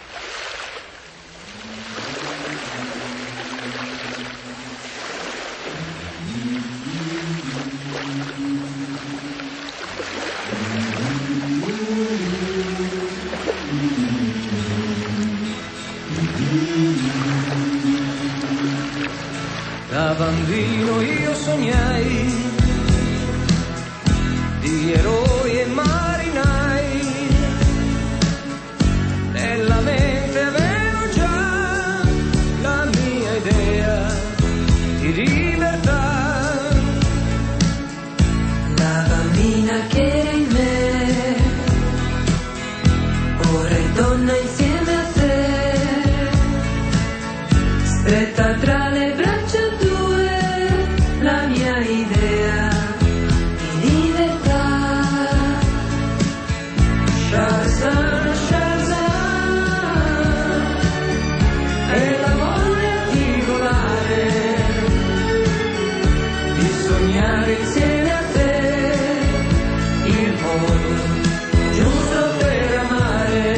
S5: Da bambino io sognai di eroi e marinai, nella mente avevo già la mia idea di libertà.
S3: La bambina che era in me, ora è donna insieme a te, stretta tra le braccia tue, la mia idea di libertà. Shahrazad, Shahrazad, è la voglia di volare, di sognare insieme a te il modo giusto per amare.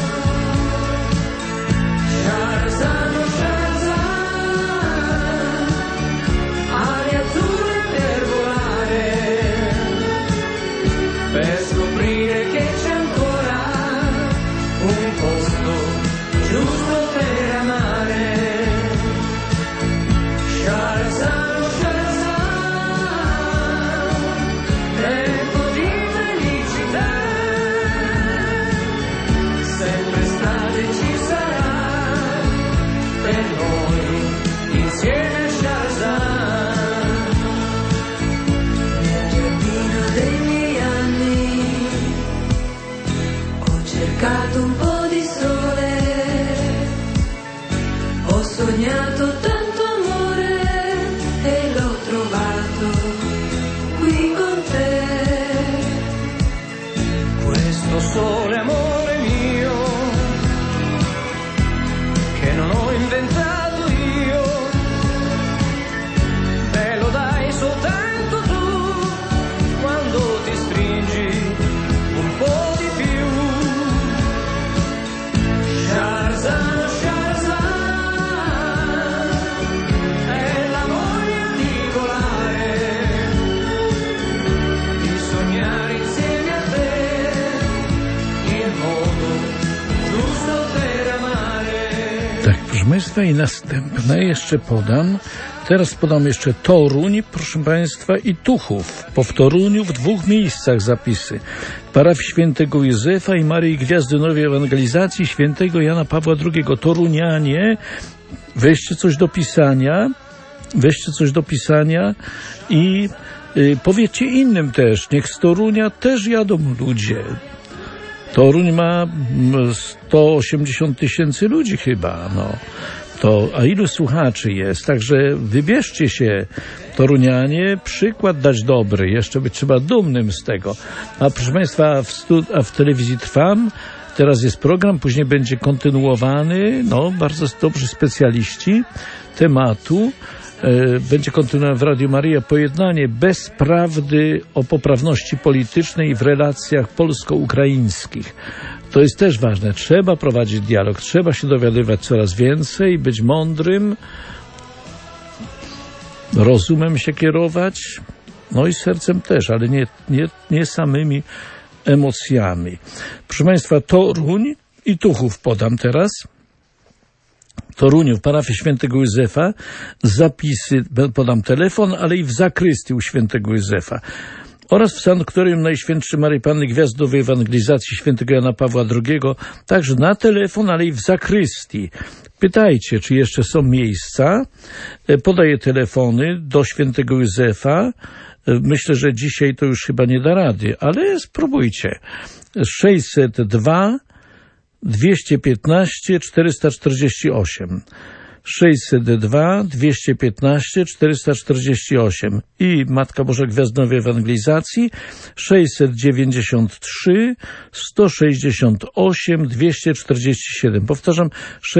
S3: Shahrazad, Shahrazad, cercato tanto amore e l'ho trovato qui con te.
S5: Questo sole amore mio che non ho inventato io, me lo dai soltanto tu quando ti stringi un po' di più. Sharzan, Sharzan, è la voglia di volare, di sognare insieme a te il modo giusto per amare.
S2: Tak, proszę Państwa, i następne jeszcze podam. Teraz podam jeszcze Toruń, proszę Państwa, i Tuchów. Po w Toruniu w 2 miejscach zapisy. Parafii Świętego Józefa i Maryi Gwiazdy Nowej Ewangelizacji Świętego Jana Pawła II. Torunianie, weźcie coś do pisania i powiedzcie innym też, niech z Torunia też jadą ludzie. Toruń ma 180 000 ludzi chyba, no. A ilu słuchaczy jest? Także wybierzcie się, Torunianie, przykład dać dobry, jeszcze być trzeba dumnym z tego. A proszę Państwa, w telewizji Trwam, teraz jest program, później będzie kontynuowany, bardzo dobrzy specjaliści tematu. Będzie kontynuowane w Radiu Maryja pojednanie bez prawdy o poprawności politycznej w relacjach polsko-ukraińskich. To jest też ważne. Trzeba prowadzić dialog, trzeba się dowiadywać coraz więcej, być mądrym, rozumem się kierować, i sercem też, ale nie samymi emocjami. Proszę Państwa, Toruń i Tuchów podam teraz. Toruniu, w parafii Świętego Józefa, zapisy, podam telefon, ale i w zakrystii u Świętego Józefa. Oraz w sanktorium Najświętszej Maryi Panny Gwiazdowej Ewangelizacji Świętego Jana Pawła II, także na telefon, ale i w zakrystii. Pytajcie, czy jeszcze są miejsca. Podaję telefony do Świętego Józefa. Myślę, że dzisiaj to już chyba nie da rady, ale spróbujcie. 602 215 448. 602 215 448 i Matka Boża Gwiazdowej Ewangelizacji 693 168 247. Powtarzam,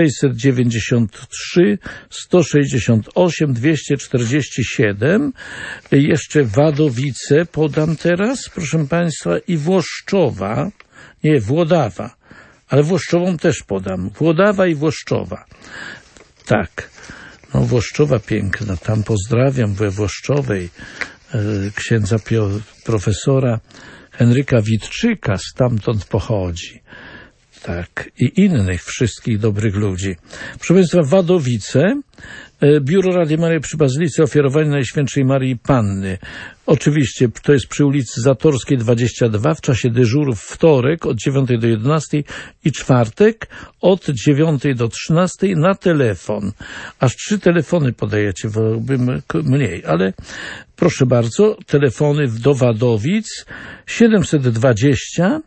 S2: 693 168 247. Jeszcze Wadowice podam teraz, proszę Państwa, i Włoszczowa, nie, Włodawa, ale Włoszczową też podam. Włodawa i Włoszczowa. Tak, Włoszczowa piękna, tam pozdrawiam we Włoszczowej księdza profesora Henryka Witczyka, stamtąd pochodzi. Tak, i innych wszystkich dobrych ludzi. Proszę Państwa, Wadowice, Biuro Radia Maryja przy Bazylice, ofiarowanie Najświętszej Maryi Panny. Oczywiście to jest przy ulicy Zatorskiej 22 w czasie dyżurów wtorek od 9 do 11 i czwartek od 9 do 13 na telefon. Aż 3 telefony podajecie, wolałbym mniej, ale proszę bardzo, telefony do Wadowic 720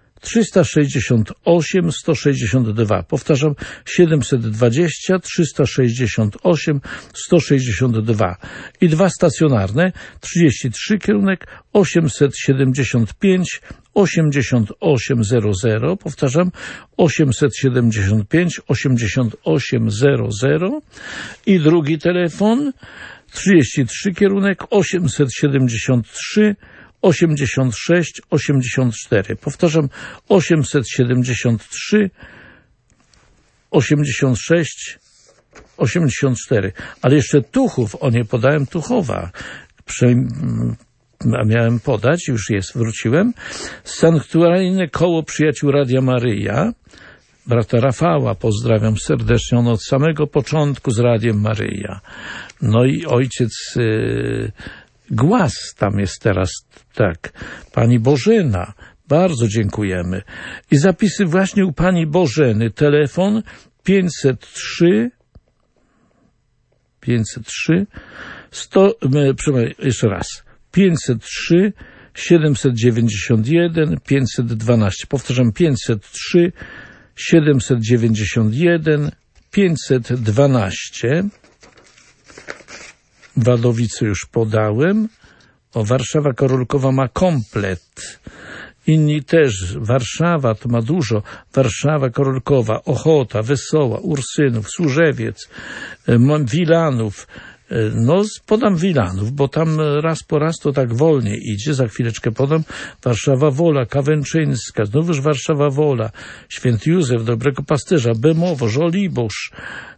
S2: 368 162. Powtarzam, 720 368 162. I 2 stacjonarne, 33 kierunek 875 8800. Powtarzam, 875 8800. I drugi telefon, 33 kierunek 873 86 84. Powtarzam, 873 86 84. Ale jeszcze Tuchów, nie podałem Tuchowa. A miałem podać, już jest, wróciłem. Sanktuaryjne koło przyjaciół Radia Maryja. Brata Rafała pozdrawiam serdecznie, on od samego początku z Radiem Maryja. I ojciec Głaz tam jest teraz, tak. Pani Bożena, bardzo dziękujemy. I zapisy właśnie u pani Bożeny. Telefon 503 jeszcze raz. 503 791 512. Powtarzam, 503 791 512. Wadowice już podałem. Warszawa Karolkowa ma komplet. Inni też. Warszawa to ma dużo. Warszawa Karolkowa, Ochota, Wesoła, Ursynów, Służewiec, Wilanów. No, podam Wilanów, bo tam raz po raz to tak wolniej idzie. Za chwileczkę podam Warszawa Wola, Kawęczyńska, znowuż Warszawa Wola, Święty Józef, Dobrego Pasterza, Bemowo, Żoliborz,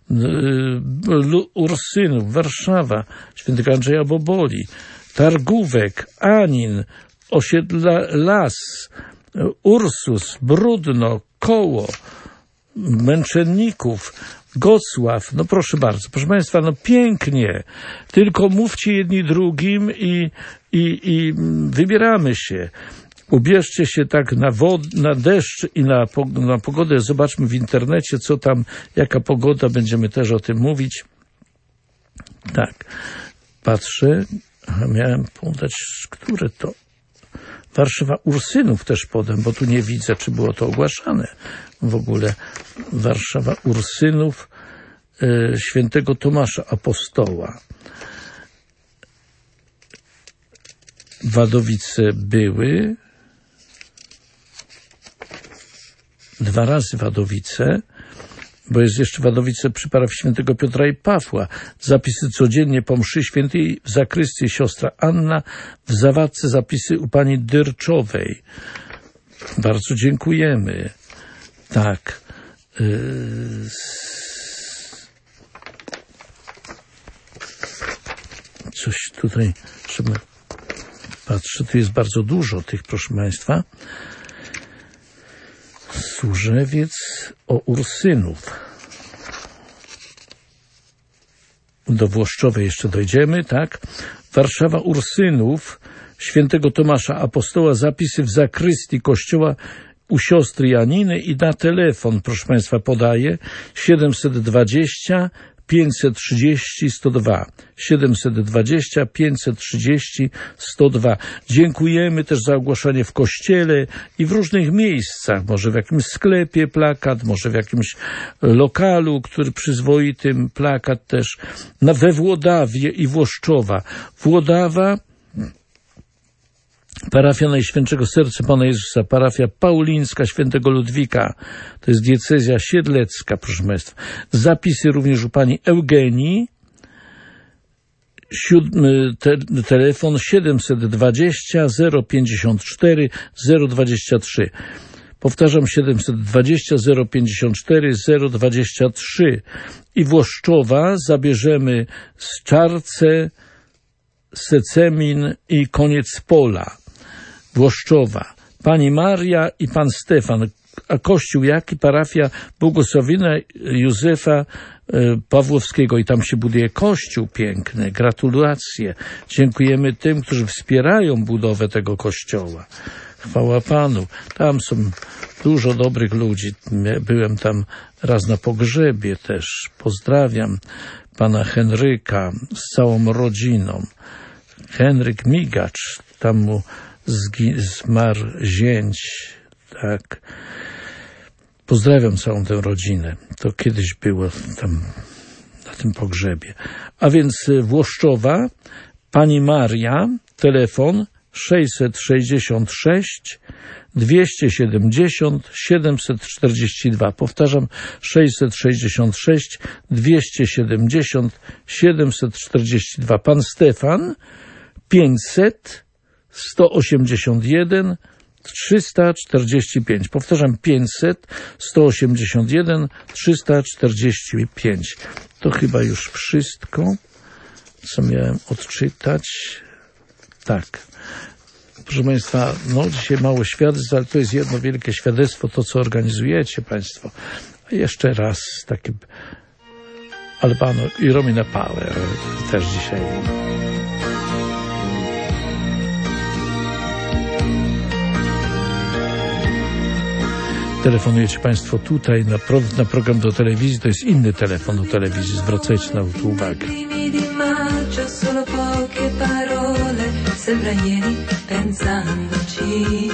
S2: Ursynów, Warszawa, Świętego Andrzeja Boboli, Targówek, Anin, osiedla Las, Ursus, Brudno, Koło, Męczenników, Gocław. No proszę bardzo, proszę Państwa, no pięknie. Tylko mówcie jedni drugim i wybieramy się. Ubierzcie się tak na deszcz i na pogodę. Zobaczmy w internecie, co tam, jaka pogoda. Będziemy też o tym mówić. Tak, patrzę. Miałem podać, które to... Warszawa Ursynów też podam, bo tu nie widzę, czy było to ogłaszane w ogóle. Warszawa Ursynów, Świętego Tomasza Apostoła. Wadowice były. 2 razy Wadowice, bo jest jeszcze Wadowice przy parafii Świętego Piotra i Pawła. Zapisy codziennie po mszy świętej w zakrystii siostra Anna, w Zawadce zapisy u pani Dyrczowej. Bardzo dziękujemy. Tak. Coś tutaj, żeby... Patrzę, tu jest bardzo dużo tych, proszę Państwa. Służewiec o Ursynów. Do Włoszczowej jeszcze dojdziemy, tak? Warszawa Ursynów, Świętego Tomasza Apostoła, zapisy w zakrystii kościoła u siostry Janiny i na telefon, proszę Państwa, podaję 720 530 102. 720 530 102. Dziękujemy też za ogłaszanie w kościele i w różnych miejscach. Może w jakimś sklepie plakat, może w jakimś lokalu, który przyzwoitym plakat też. We Włodawie i Włoszczowa. Włodawa, parafia Najświętszego Serca Pana Jezusa, parafia Paulińska Świętego Ludwika, to jest diecezja siedlecka, proszę Państwa. Zapisy również u pani Eugenii, telefon 720 054 023. Powtarzam, 720 054 023. I Włoszczowa zabierzemy z Czarce, Secemin i Koniec Pola. Włoszczowa, pani Maria i pan Stefan. A kościół jaki? Parafia Błogosławienia Józefa Pawłowskiego. I tam się buduje kościół piękny. Gratulacje. Dziękujemy tym, którzy wspierają budowę tego kościoła. Chwała Panu. Tam są dużo dobrych ludzi. Byłem tam raz na pogrzebie też. Pozdrawiam pana Henryka z całą rodziną. Henryk Migacz, tam mu zmarł zięć, tak. Pozdrawiam całą tę rodzinę. To kiedyś było tam na tym pogrzebie. A więc Włoszczowa, pani Maria, telefon 666 270 742. Powtarzam, 666 270 742. Pan Stefan 500 181 345. Powtarzam, 500 181 345. To chyba już wszystko, co miałem odczytać. Tak. Proszę Państwa, no dzisiaj mało świadectw, ale to jest jedno wielkie świadectwo, to co organizujecie Państwo. A jeszcze raz takie Albano i Romina Power też dzisiaj. Telefonujecie Państwo tutaj na program do telewizji, to jest inny telefon do telewizji, zwracajcie na to uwagę.
S3: Sembra ieri pensandoci.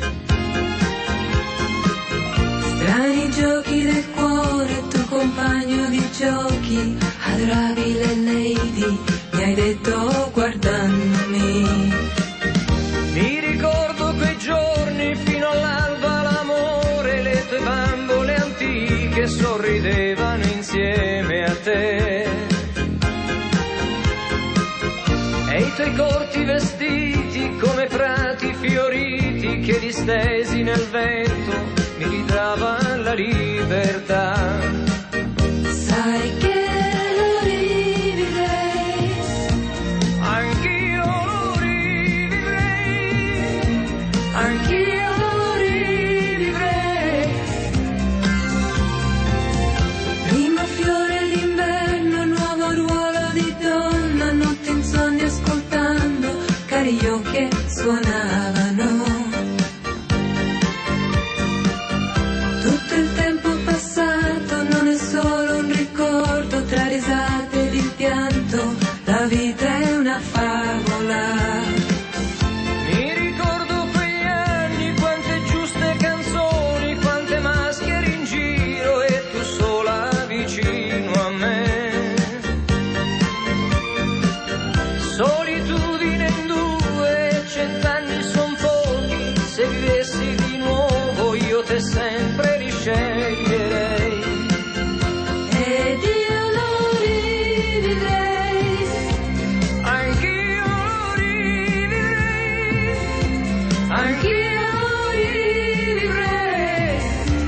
S3: Strani giochi del cuore, tu compagno di giochi, adorabile lady, mi hai detto guardandomi.
S5: Mi ricordo quei giorni fino all'alba, l'amore, le tue bambole antiche sorridevano insieme a te. E i tuoi corti vestiti come prati fioriti che distesi nel vento mi ridavan la libertà.
S3: Sai che lo rivivrei,
S5: Anch'io lo rivivrei,
S3: anch'io lo rivivrei. Primo fiore d'inverno, nuovo ruolo di donna, notte insonni ascoltando Carillo che suonavano. Tutto il tempo passato non è solo un ricordo tra risate ed il pianto, la vita è una favola.
S5: mi ricordo quegli anni, quante giuste canzoni, quante maschere in giro e tu sola vicino a me. Solitudine in due, 100 anni son pochi, se vivessi di nuovo io te sempre risceglierei.
S3: Ed io lo rivivrei,
S5: Anch'io lo rivivrei,
S3: anch'io lo rivivrei.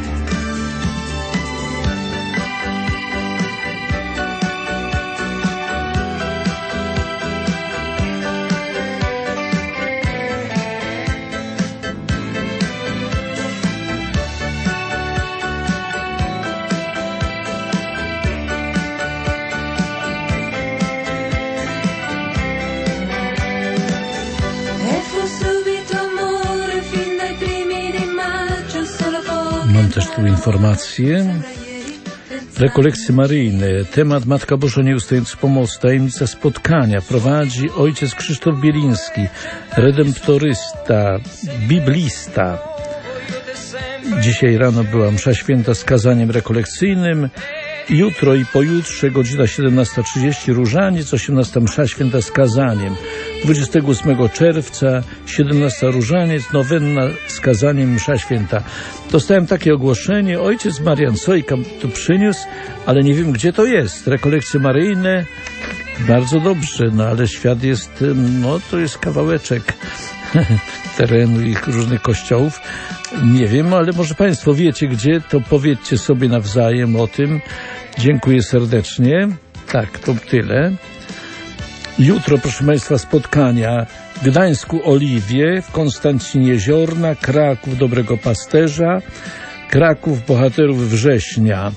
S3: E fu subito amore fin dai primi di maggio, solo pochi.
S2: Mam też tu informacje. Rekolekcje maryjne. Temat Matka Boża Nieustający Pomocy. Tajemnica spotkania. Prowadzi ojciec Krzysztof Bieliński, redemptorysta, biblista. Dzisiaj rano była msza święta z kazaniem rekolekcyjnym. Jutro i pojutrze godzina 17:30 różaniec, 18 msza święta z kazaniem. 28 czerwca 17 różaniec, nowenna z kazaniem msza święta. Dostałem takie ogłoszenie, ojciec Marian Sojka to przyniósł, ale nie wiem gdzie to jest. Rekolekcje maryjne, bardzo dobrze, no ale świat jest, no to jest kawałeczek terenu i różnych kościołów. Nie wiem, ale może Państwo wiecie gdzie, to powiedzcie sobie nawzajem o tym. Dziękuję serdecznie. Tak, to tyle. Jutro, proszę Państwa, spotkania w Gdańsku Oliwie, w Konstancinie Jeziorna, Kraków Dobrego Pasterza, Kraków Bohaterów Września.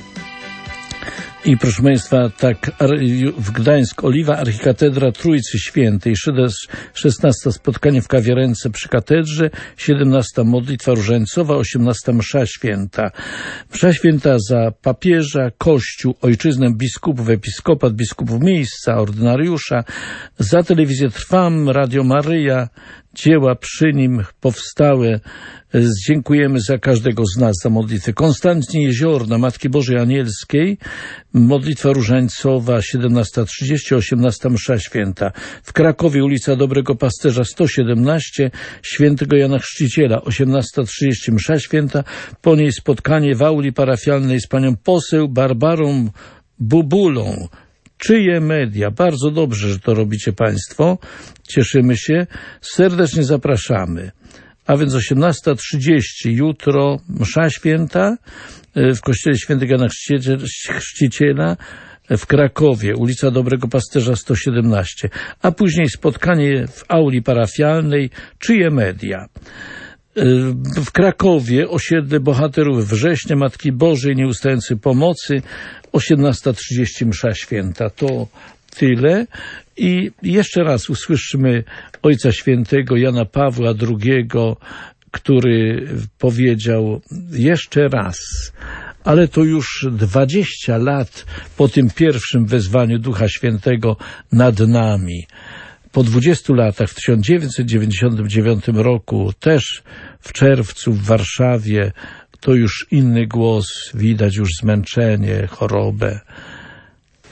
S2: I proszę Państwa, tak, w Gdańsk Oliwa, Archikatedra Trójcy Świętej, 16 spotkanie w kawiarence przy katedrze, 17 modlitwa różańcowa, 18 msza święta. Msza święta za papieża, kościół, ojczyznę biskupów, episkopat, biskupów miejsca, ordynariusza, za telewizję Trwam, Radio Maryja, dzieła przy nim powstałe. Dziękujemy za każdego z nas za modlitwę. Konstancin Jeziorna, Matki Bożej Anielskiej, modlitwa różańcowa, 17:30, 18 msza święta. W Krakowie ulica Dobrego Pasterza 117, Świętego Jana Chrzciciela, 18:30 msza święta. Po niej spotkanie w auli parafialnej z panią poseł Barbarą Bubulą. Czyje media? Bardzo dobrze, że to robicie Państwo. Cieszymy się. Serdecznie zapraszamy. A więc 18:30 jutro msza święta w kościele Świętego Jana Chrzciciela w Krakowie, ulica Dobrego Pasterza 117, a później spotkanie w auli parafialnej Czyje media. W Krakowie osiedle Bohaterów Września, Matki Bożej Nieustającej Pomocy, 18:30 msza święta. To tyle. I jeszcze raz usłyszymy Ojca Świętego Jana Pawła II, który powiedział jeszcze raz, ale to już 20 lat po tym pierwszym wezwaniu Ducha Świętego nad nami. Po 20 latach, w 1999 roku, też w czerwcu w Warszawie, to już inny głos, widać już zmęczenie, chorobę.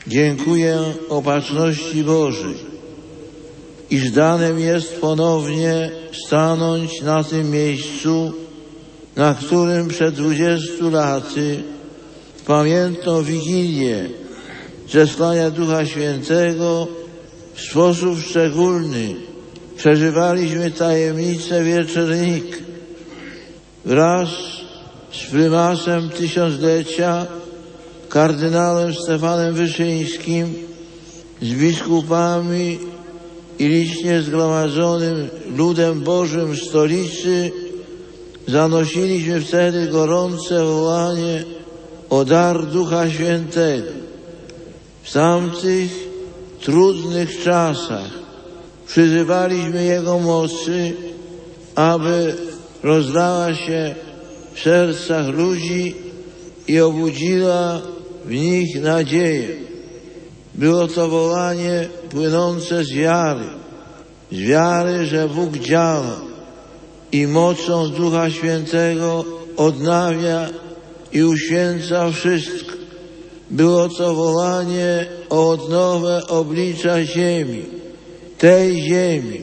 S6: Dziękuję Opatrzności Bożej, iż dane mi jest ponownie stanąć na tym miejscu, na którym przed 20 laty w pamiętną Wigilię zesłania Ducha Świętego w sposób szczególny przeżywaliśmy tajemnicę Wieczernika. Wraz z prymasem tysiąclecia, kardynałem Stefanem Wyszyńskim, z biskupami i licznie zgromadzonym ludem Bożym stolicy zanosiliśmy wtedy gorące wołanie o dar Ducha Świętego. W tamtych trudnych czasach przyzywaliśmy Jego mocy, aby rozlała się w sercach ludzi i obudziła w nich nadzieję. Było to wołanie płynące z wiary, że Bóg działa i mocą Ducha Świętego odnawia i uświęca wszystko. Było to wołanie o odnowę oblicza ziemi, tej ziemi.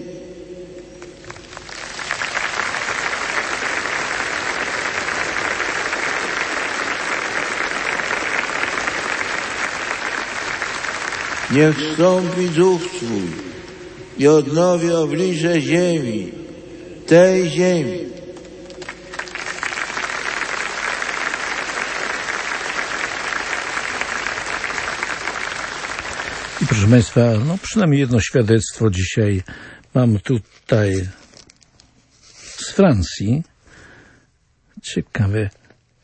S6: Niech wstąpi Duch Twój i odnowi oblicze ziemi, tej ziemi.
S2: I proszę Państwa, przynajmniej jedno świadectwo dzisiaj mam tutaj z Francji. Ciekawe.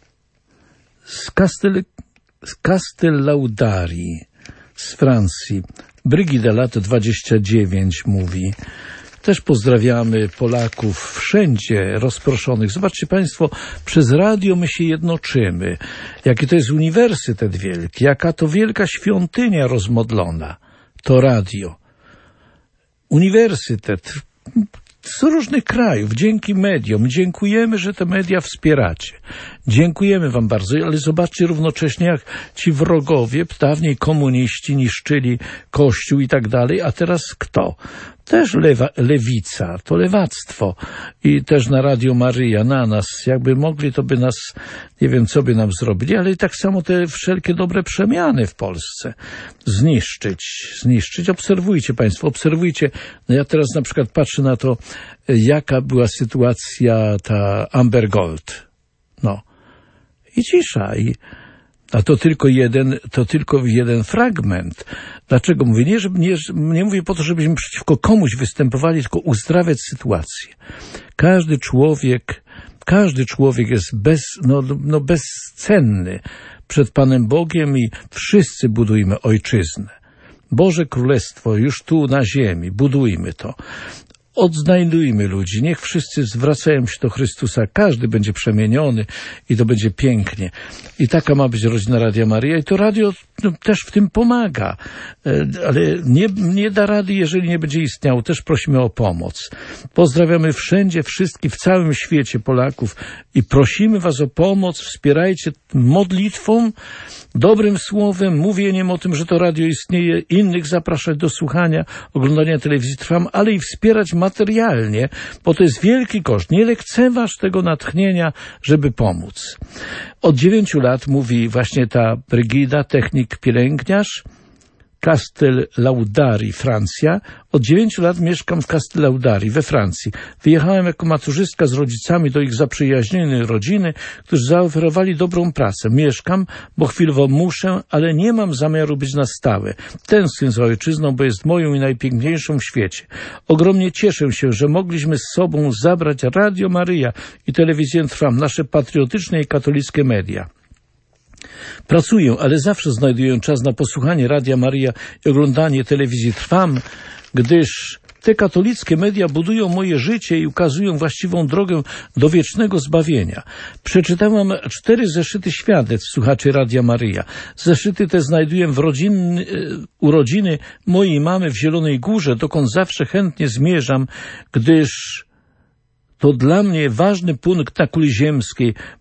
S2: Z Castellaudari z Francji. Brygida, lat 29, mówi: też pozdrawiamy Polaków wszędzie rozproszonych. Zobaczcie Państwo, przez radio my się jednoczymy. Jaki to jest uniwersytet wielki, jaka to wielka świątynia rozmodlona. To radio. Uniwersytet z różnych krajów, dzięki mediom. Dziękujemy, że te media wspieracie. Dziękujemy wam bardzo, ale zobaczcie równocześnie, jak ci wrogowie, dawniej komuniści niszczyli Kościół i tak dalej, a teraz kto? Też lewica, to lewactwo. I też na Radio Maryja, na nas. Jakby mogli, to by nas, nie wiem, co by nam zrobili, ale i tak samo te wszelkie dobre przemiany w Polsce zniszczyć. Obserwujcie Państwo, obserwujcie. No ja teraz na przykład patrzę na to, jaka była sytuacja ta Amber Gold. I cisza. A to tylko jeden fragment. Dlaczego mówię? Nie mówię po to, żebyśmy przeciwko komuś występowali, tylko uzdrawiać sytuację. Każdy człowiek jest bezcenny przed Panem Bogiem i wszyscy budujmy ojczyznę. Boże Królestwo już tu na ziemi, budujmy to. Odznajdujmy ludzi, niech wszyscy zwracają się do Chrystusa, każdy będzie przemieniony i to będzie pięknie. I taka ma być rodzina Radia Maryja i to radio też w tym pomaga, ale nie da rady, jeżeli nie będzie istniało. Też prosimy o pomoc. Pozdrawiamy wszędzie, wszystkich, w całym świecie Polaków i prosimy was o pomoc, wspierajcie modlitwą, dobrym słowem, mówieniem o tym, że to radio istnieje, innych zapraszać do słuchania, oglądania telewizji Trwam, ale i wspierać materialnie, bo to jest wielki koszt. Nie lekceważ tego natchnienia, żeby pomóc. Od 9 lat, mówi właśnie ta Brygida, technik pielęgniarz, Castellaudari, Francja. Od 9 lat mieszkam w Castellaudari, we Francji. Wyjechałem jako maturzystka z rodzicami do ich zaprzyjaźnionej rodziny, którzy zaoferowali dobrą pracę. Mieszkam, bo chwilowo muszę, ale nie mam zamiaru być na stałe. Tęsknię za ojczyzną, bo jest moją i najpiękniejszą w świecie. Ogromnie cieszę się, że mogliśmy z sobą zabrać Radio Maryja i telewizję Trwam, nasze patriotyczne i katolickie media. Pracuję, ale zawsze znajduję czas na posłuchanie Radia Maryja i oglądanie telewizji Trwam, gdyż te katolickie media budują moje życie i ukazują właściwą drogę do wiecznego zbawienia. Przeczytałam 4 zeszyty świadectw słuchaczy Radia Maryja. Zeszyty te znajduję u rodziny mojej mamy w Zielonej Górze, dokąd zawsze chętnie zmierzam, gdyż to dla mnie ważny punkt na kuli ziemskiej.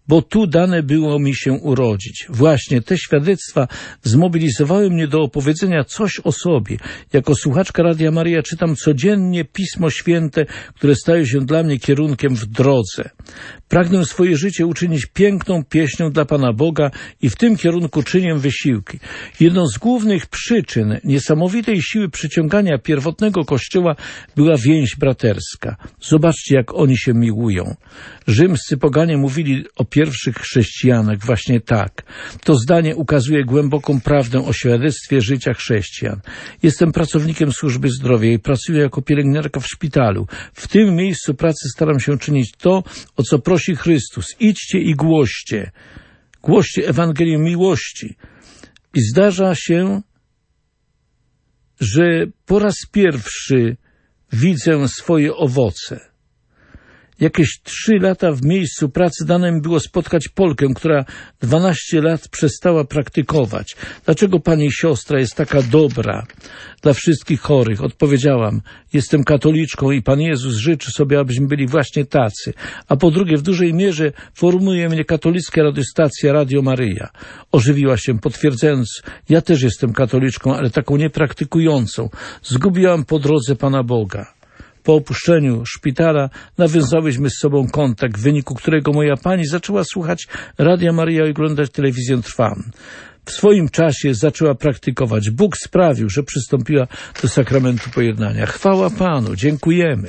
S2: bo tu dane było mi się urodzić. Właśnie te świadectwa zmobilizowały mnie do opowiedzenia coś o sobie. Jako słuchaczka Radia Maryja czytam codziennie Pismo Święte, które staje się dla mnie kierunkiem w drodze. Pragnę swoje życie uczynić piękną pieśnią dla Pana Boga i w tym kierunku czynię wysiłki. Jedną z głównych przyczyn niesamowitej siły przyciągania pierwotnego Kościoła była więź braterska. Zobaczcie, jak oni się miłują. Rzymscy poganie mówili o pierwszych chrześcijanach właśnie tak. To zdanie ukazuje głęboką prawdę o świadectwie życia chrześcijan. Jestem pracownikiem służby zdrowia i pracuję jako pielęgniarka w szpitalu. W tym miejscu pracy staram się czynić to, o co prosi Chrystus. Idźcie i głoście. Głoście Ewangelię miłości. I zdarza się, że po raz pierwszy widzę swoje owoce. Jakieś 3 lata w miejscu pracy dane mi było spotkać Polkę, która 12 lat przestała praktykować. Dlaczego pani siostra jest taka dobra dla wszystkich chorych? Odpowiedziałam, jestem katoliczką i Pan Jezus życzy sobie, abyśmy byli właśnie tacy. A po drugie, w dużej mierze formuje mnie katolicka radiostacja Radio Maryja. Ożywiła się, potwierdzając, ja też jestem katoliczką, ale taką niepraktykującą. Zgubiłam po drodze Pana Boga. Po opuszczeniu szpitala nawiązałyśmy z sobą kontakt, w wyniku którego moja pani zaczęła słuchać Radia Maryja i oglądać telewizję Trwam. W swoim czasie zaczęła praktykować. Bóg sprawił, że przystąpiła do sakramentu pojednania. Chwała Panu, dziękujemy.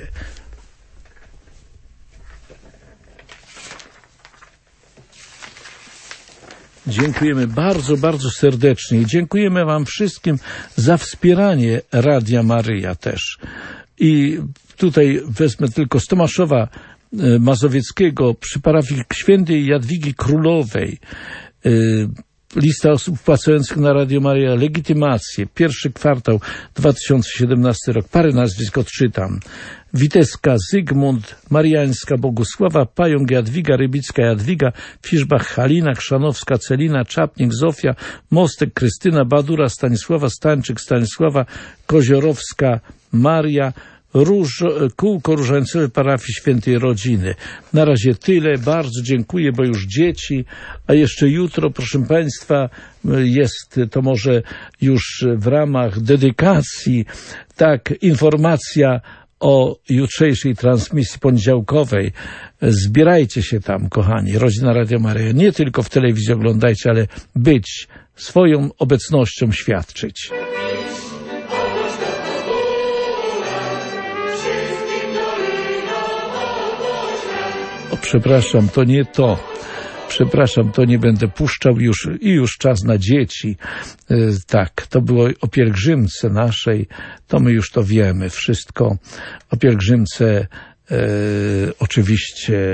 S2: Dziękujemy bardzo, bardzo serdecznie i dziękujemy Wam wszystkim za wspieranie Radia Maryja też. I tutaj wezmę tylko z Tomaszowa Mazowieckiego przy parafii świętej Jadwigi Królowej. Lista osób płacących na Radio Maryja legitymację. 1 kwartał 2017 rok. Parę nazwisk odczytam. Witeska Zygmunt, Mariańska Bogusława, Pająk Jadwiga, Rybicka Jadwiga, Fiszbach Halina, Chrzanowska Celina, Czapnik Zofia, Mostek Krystyna, Badura Stanisława, Stańczyk Stanisława, Koziorowska Maria, Kółko Różańcowe Parafii Świętej Rodziny. Na razie tyle. Bardzo dziękuję, bo już dzieci, a jeszcze jutro, proszę Państwa, jest to może już w ramach dedykacji, tak, informacja o jutrzejszej transmisji poniedziałkowej. Zbierajcie się tam, kochani. Rodzina Radia Maryja. Nie tylko w telewizji oglądajcie, ale być, swoją obecnością świadczyć. Przepraszam, to nie to. Przepraszam, to nie będę puszczał już i już czas na dzieci. Tak, to było o pielgrzymce naszej, to my już to wiemy wszystko. O pielgrzymce oczywiście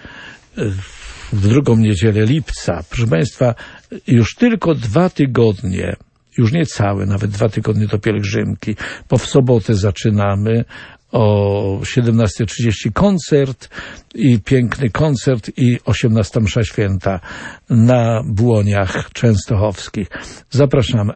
S2: w drugą niedzielę lipca. Proszę Państwa, już tylko 2 tygodnie, już nie całe, nawet 2 tygodnie do pielgrzymki, bo w sobotę zaczynamy o 17:30 koncert i piękny koncert i 18 msza święta na Błoniach Częstochowskich. Zapraszamy.